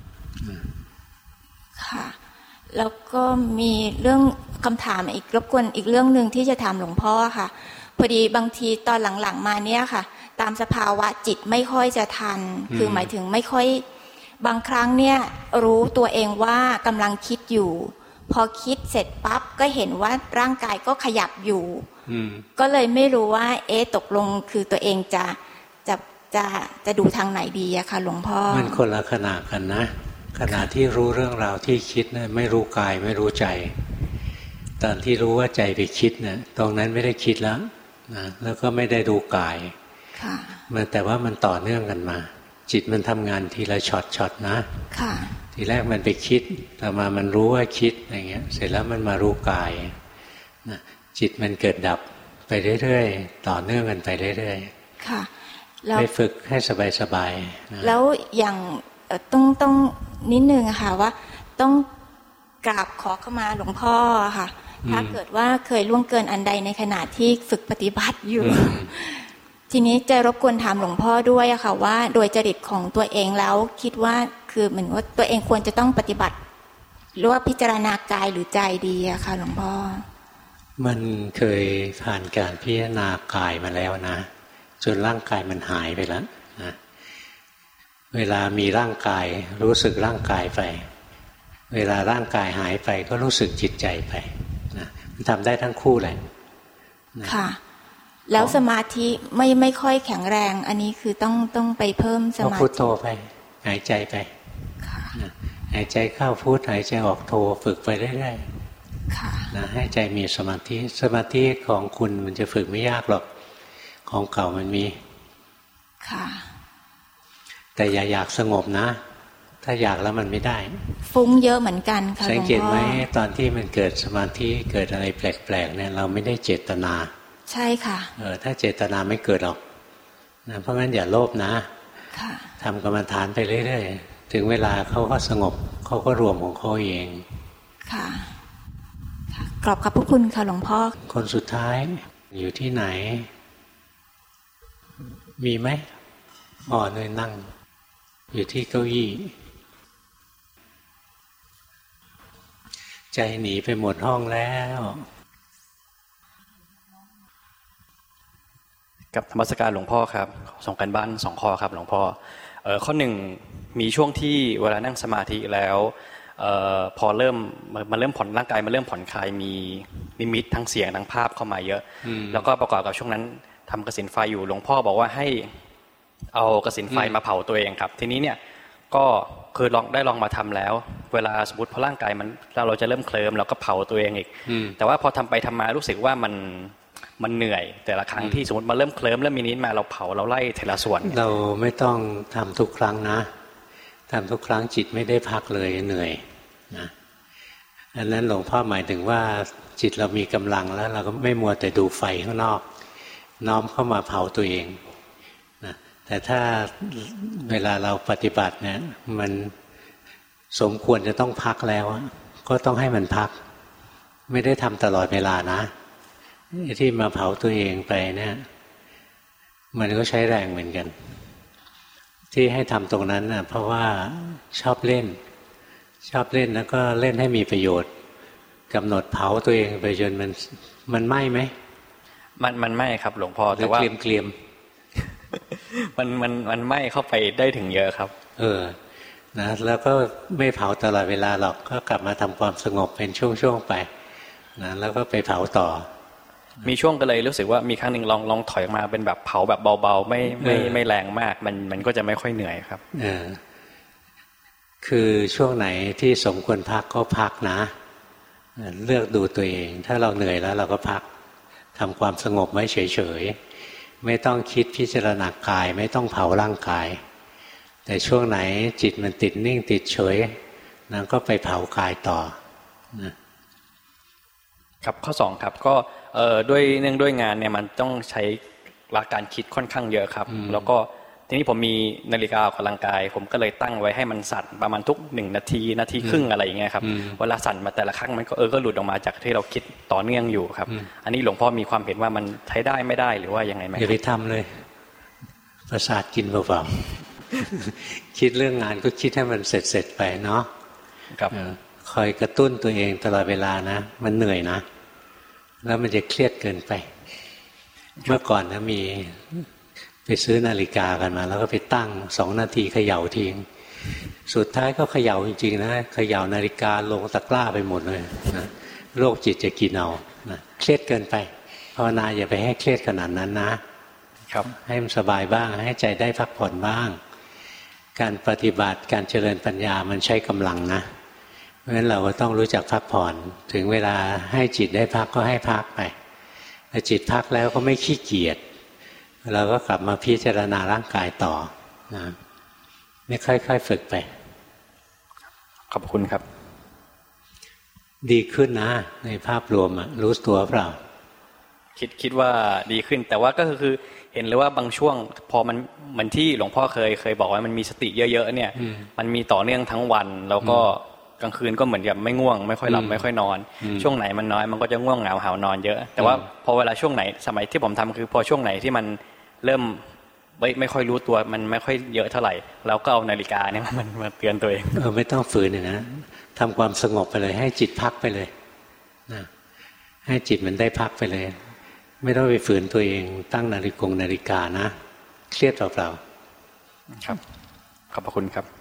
ค่ะแล้วก็มีเรื่องคำถามอีกรบกวนอีกเรื่องนึงที่จะถามหลวงพ่อค่ะพอดีบางทีตอนหลังๆมาเนี่ยค่ะตามสภาวะจิตไม่ค่อยจะทันคือหมายถึงไม่ค่อยบางครั้งเนี่ยรู้ตัวเองว่ากำลังคิดอยู่พอคิดเสร็จปั๊บก็เห็นว่าร่างกายก็ขยับอยู่ก็เลยไม่รู้ว่าเอ๊ะตกลงคือตัวเองจะจะจะจะดูทางไหนดีอะค่ะหลวงพ่อมันคนละขณะกันนะขณะที่รู้เรื่องราวที่คิดเนี่ยไม่รู้กายไม่รู้ใจตอนที่รู้ว่าใจไปคิดเนี่ยตรงนั้นไม่ได้คิดแล้วนะแล้วก็ไม่ได้ดูกายมันแต่ว่ามันต่อเนื่องกันมาจิตมันทำงานทีละช็อตช็อตนะทีแรกมันไปคิดต่อมามันรู้ว่าคิดอะไรเงี้ยเสร็จแล้วมันมารู้กายนะจิตมันเกิดดับไปเรื่อยๆต่อเนื่องกันไปเรื่อยๆค่ะไปฝึกให้สบายๆนะแล้วอย่างต้องต้องนิดนึงอะค่ะว่าต้องกราบขอเข้ามาหลวงพ่อค่ะถ้าเกิดว่าเคยล่วงเกินอันใดในขณะที่ฝึกปฏิบัติอยู่ทีนี้จะรบกวนถามหลวงพ่อด้วยอะค่ะว่าโดยจริตของตัวเองแล้วคิดว่าคือเหมือนว่าตัวเองควรจะต้องปฏิบัติหรือว่าพิจารณากายหรือใจดีอะค่ะหลวงพ่อมันเคยผ่านการพิจารณากายมาแล้วนะจนร่างกายมันหายไปแล้วนะเวลามีร่างกายรู้สึกร่างกายไปเวลาร่างกายหายไปก็รู้สึกจิตใจไปนะมันทำได้ทั้งคู่แหละค่ะแล้วสมาธิไม่ไม่ค่อยแข็งแรงอันนี้คือต้องต้องไปเพิ่มสมาธิพุทโธไปหายใจไปหายใจเข้าพุทหายใจออกโธฝึกไปเรื่อยๆนะให้ใจมีสมาธิสมาธิของคุณมันจะฝึกไม่ยากหรอกของเก่ามันมีค่ะแต่อย่าอยากสงบนะถ้าอยากแล้วมันไม่ได้ฟุ้งเยอะเหมือนกันค่ะสังเกตไหมตอนที่มันเกิดสมาธิเกิดอะไรแปลกๆเนี่ยเราไม่ได้เจตนาใช่ค่ะเออถ้าเจตนาไม่เกิดหรอกนะเพราะงั้นอย่าโลภนะทำกรรมฐานไปเรื่อยๆถึงเวลาเขาก็สงบเขาก็รวมของเขาเองค่ะกราบขอบพระคุณค่ะหลวงพ่อคนสุดท้ายอยู่ที่ไหนมีไหมอ๋อเนยนั่งอยู่ที่เก้าอี้ใจหนีไปหมดห้องแล้วกับธรรมสการหลวงพ่อครับส่งกันบ้านสองข้อครับหลวงพ่อเอ่อข้อหนึ่งมีช่วงที่เวลานั่งสมาธิแล้วเอ่อพอเริ่มมันเริ่มผ่อนร่างกายมันเริ่มผ่อนคลายมีนิมิตทั้งเสียงทั้งภาพเข้ามาเยอะแล้วก็ประกอบกับช่วงนั้นทำกสิณไฟอยู่หลวงพ่อบอกว่าให้เอากสิณไฟมาเผาตัวเองครับทีนี้เนี่ยก็คือลองได้ลองมาทำแล้วเวลาสมมติพอร่างกายมันเราจะเริ่มเคลิ้มเราก็เผาตัวเองอีกแต่ว่าพอทำไปทำมารู้สึกว่ามันมันเหนื่อยแต่ละครั้งที่สมมติมาเริ่มเคลิ้มเริ่มมีนิดมาเราเผาเราไล่เทละส่วนเราไม่ต้องทำทุกครั้งนะทำทุกครั้งจิตไม่ได้พักเลยเหนื่อยนะอันนั้นหลวงพ่อหมายถึงว่าจิตเรามีกำลังแล้วเราก็ไม่มัวแต่ดูไฟข้างนอกน้อมเข้ามาเผาตัวเองนะแต่ถ้าเวลาเราปฏิบัติเนี่ยมันสมควรจะต้องพักแล้วก็ต้องให้มันพักไม่ได้ทำตลอดเวลานะที่มาเผาตัวเองไปเนี่ยมันก็ใช้แรงเหมือนกันที่ให้ทำตรงนั้นน่ะเพราะว่าชอบเล่นชอบเล่นแล้วก็เล่นให้มีประโยชน์กำหนดเผาตัวเองไปจนมันมันไหม้ไหมมันมันไหม้ครับหลวงพ่อแต่ว่าเกลียมเกลียมมันมันมันไหม้เข้าไปได้ถึงเยอะครับเออนะแล้วก็ไม่เผาตลอดเวลาหรอกก็กลับมาทำความสงบเป็นช่วงๆไปนะแล้วก็ไปเผาต่อมีช่วงก็เลยรู้สึกว่ามีครั้งหนึ่งลองลองถอยออกมาเป็นแบบเผาแบบเบาๆไม่ไม่ไม่แรงมากมันมันก็จะไม่ค่อยเหนื่อยครับเออคือช่วงไหนที่สมควรพักก็พักนะเลือกดูตัวเองถ้าเราเหนื่อยแล้วเราก็พักทำความสงบไว้เฉยๆไม่ต้องคิดพิจารณากายไม่ต้องเผาร่างกายแต่ช่วงไหนจิตมันติดนิ่งติดเฉยนั้นก็ไปเผากายต่อนะครับข้อสองครับก็เอ่อด้วยเนื่องด้วยงานเนี่ยมันต้องใช้หลักการคิดค่อนข้างเยอะครับแล้วก็ทีนี้ผมมีนาฬิกาออกกำลังกายผมก็เลยตั้งไว้ให้มันสั่นประมาณทุกหนึ่งนาทีนาทีครึ่งอะไรอย่างเงี้ยครับเวลาสั่นมาแต่ละครั้งมันก็เออก็หลุดออกมาจากที่เราคิดต่อเนื่องอยู่ครับอันนี้หลวงพ่อมีความเห็นว่ามันใช้ได้ไม่ได้หรือว่ายังไงไหมอย่าไปทำเลยประสาทกินเปล่าๆคิดเรื่องงานก็คิดให้มันเสร็จๆไปเนาะครับคอยกระตุ้นตัวเองตลอดเวลานะมันเหนื่อยนะแล้วมันจะเครียดเกินไปเมื่อก่อนนะมีไปซื้อนาฬิกากันมาแล้วก็ไปตั้งสองนาทีเขย่าทิ้งสุดท้ายก็เขย่าจริงๆนะเขย่านาฬิกาลงตะกร้าไปหมดเลยนะโรคจิตจะกินเอานะเครียดเกินไปภาวนาอย่าไปให้เครียดขนาดนั้นนะครับให้มันสบายบ้างให้ใจได้พักผ่อนบ้างการปฏิบัติการเจริญปัญญามันใช้กำลังนะเพราะฉะนั้นเราก็ต้องรู้จักพักผ่อนถึงเวลาให้จิตได้พักก็ให้พักไปพอจิตพักแล้วก็ไม่ขี้เกียจเราก็กลับมาพิจารณาร่างกายต่อนะไม่ค่อยๆฝึกไปขอบคุณครับดีขึ้นนะในภาพรวมอะรู้ตัวเปล่าคิดคิดว่าดีขึ้นแต่ว่าก็คือเห็นเลยว่าบางช่วงพอมันเหมือนที่หลวงพ่อเคยเคยบอกว่ามันมีสติเยอะๆเนี่ยมันมีต่อเนื่องทั้งวันแล้วก็กลางคืนก็เหมือนกับไม่ง่วงไม่ค่อยหลับไม่ค่อยนอนช่วงไหนมันน้อยมันก็จะง่วงเหงาหาวนอนเยอะแต่ว่าพอเวลาช่วงไหนสมัยที่ผมทำคือพอช่วงไหนที่มันเริ่มไม่ไม่ค่อยรู้ตัวมันไม่ค่อยเยอะเท่าไหร่แล้วก็เอานาฬิกาเนี่ยมันมาเตือนตัวเองเออไม่ต้องฝืนเลยนะทำความสงบไปเลยให้จิตพักไปเลยนะให้จิตมันได้พักไปเลยไม่ต้องไปฝืนตัวเองตั้งนาฬิกานาฬิกานะเครียดเปล่าๆครับขอบพระคุณครับ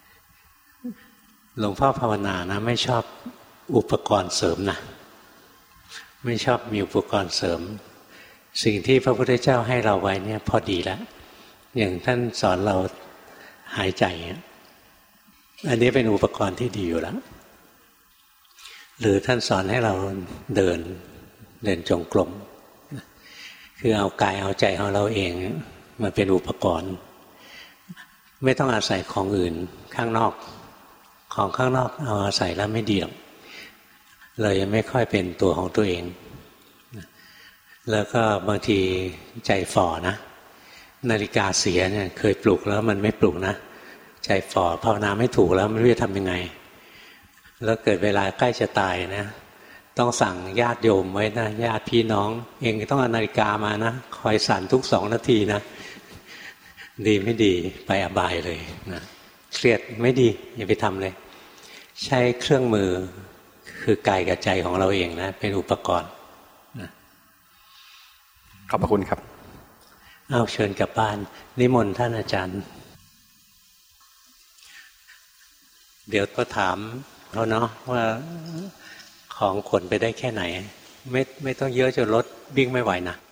หลวงพ่อภาวนานะไม่ชอบอุปกรณ์เสริมนะไม่ชอบมีอุปกรณ์เสริมสิ่งที่พระพุทธเจ้าให้เราไว้เนี่ยพอดีแล้วอย่างท่านสอนเราหายใจอันนี้เป็นอุปกรณ์ที่ดีอยู่แล้วหรือท่านสอนให้เราเดินเดินจงกรมคือเอากายเอาใจของเราเองมาเป็นอุปกรณ์ไม่ต้องอาศัยของอื่นข้างนอกของข้างนอกเอาอาศัยแล้วไม่ดีหรอกเลยยังไม่ค่อยเป็นตัวของตัวเองแล้วก็บางทีใจฝ่อนะนาฬิกาเสียเนี่ยเคยปลุกแล้วมันไม่ปลุกนะใจฝ่อภาวนาไม่ถูกแล้วไม่รู้จะทำยังไงแล้วเกิดเวลาใกล้จะตายนะต้องสั่งญาติโยมไว้นะญาติพี่น้องเองต้องเอานาฬิกามานะคอยสั่นทุกสองนาทีนะดีไม่ดีไปอบายเลยนะเครียดไม่ดีอย่าไปทำเลยใช้เครื่องมือคือกายกับใจของเราเองนะเป็นอุปกรณ์นะขอบพระคุณครับเอาเชิญกลับบ้านนิมนต์ท่านอาจารย์เดี๋ยวก็ถามเขาเนาะว่าของขนไปได้แค่ไหนไม่ไม่ต้องเยอะจนรถวิ่งไม่ไหวนะ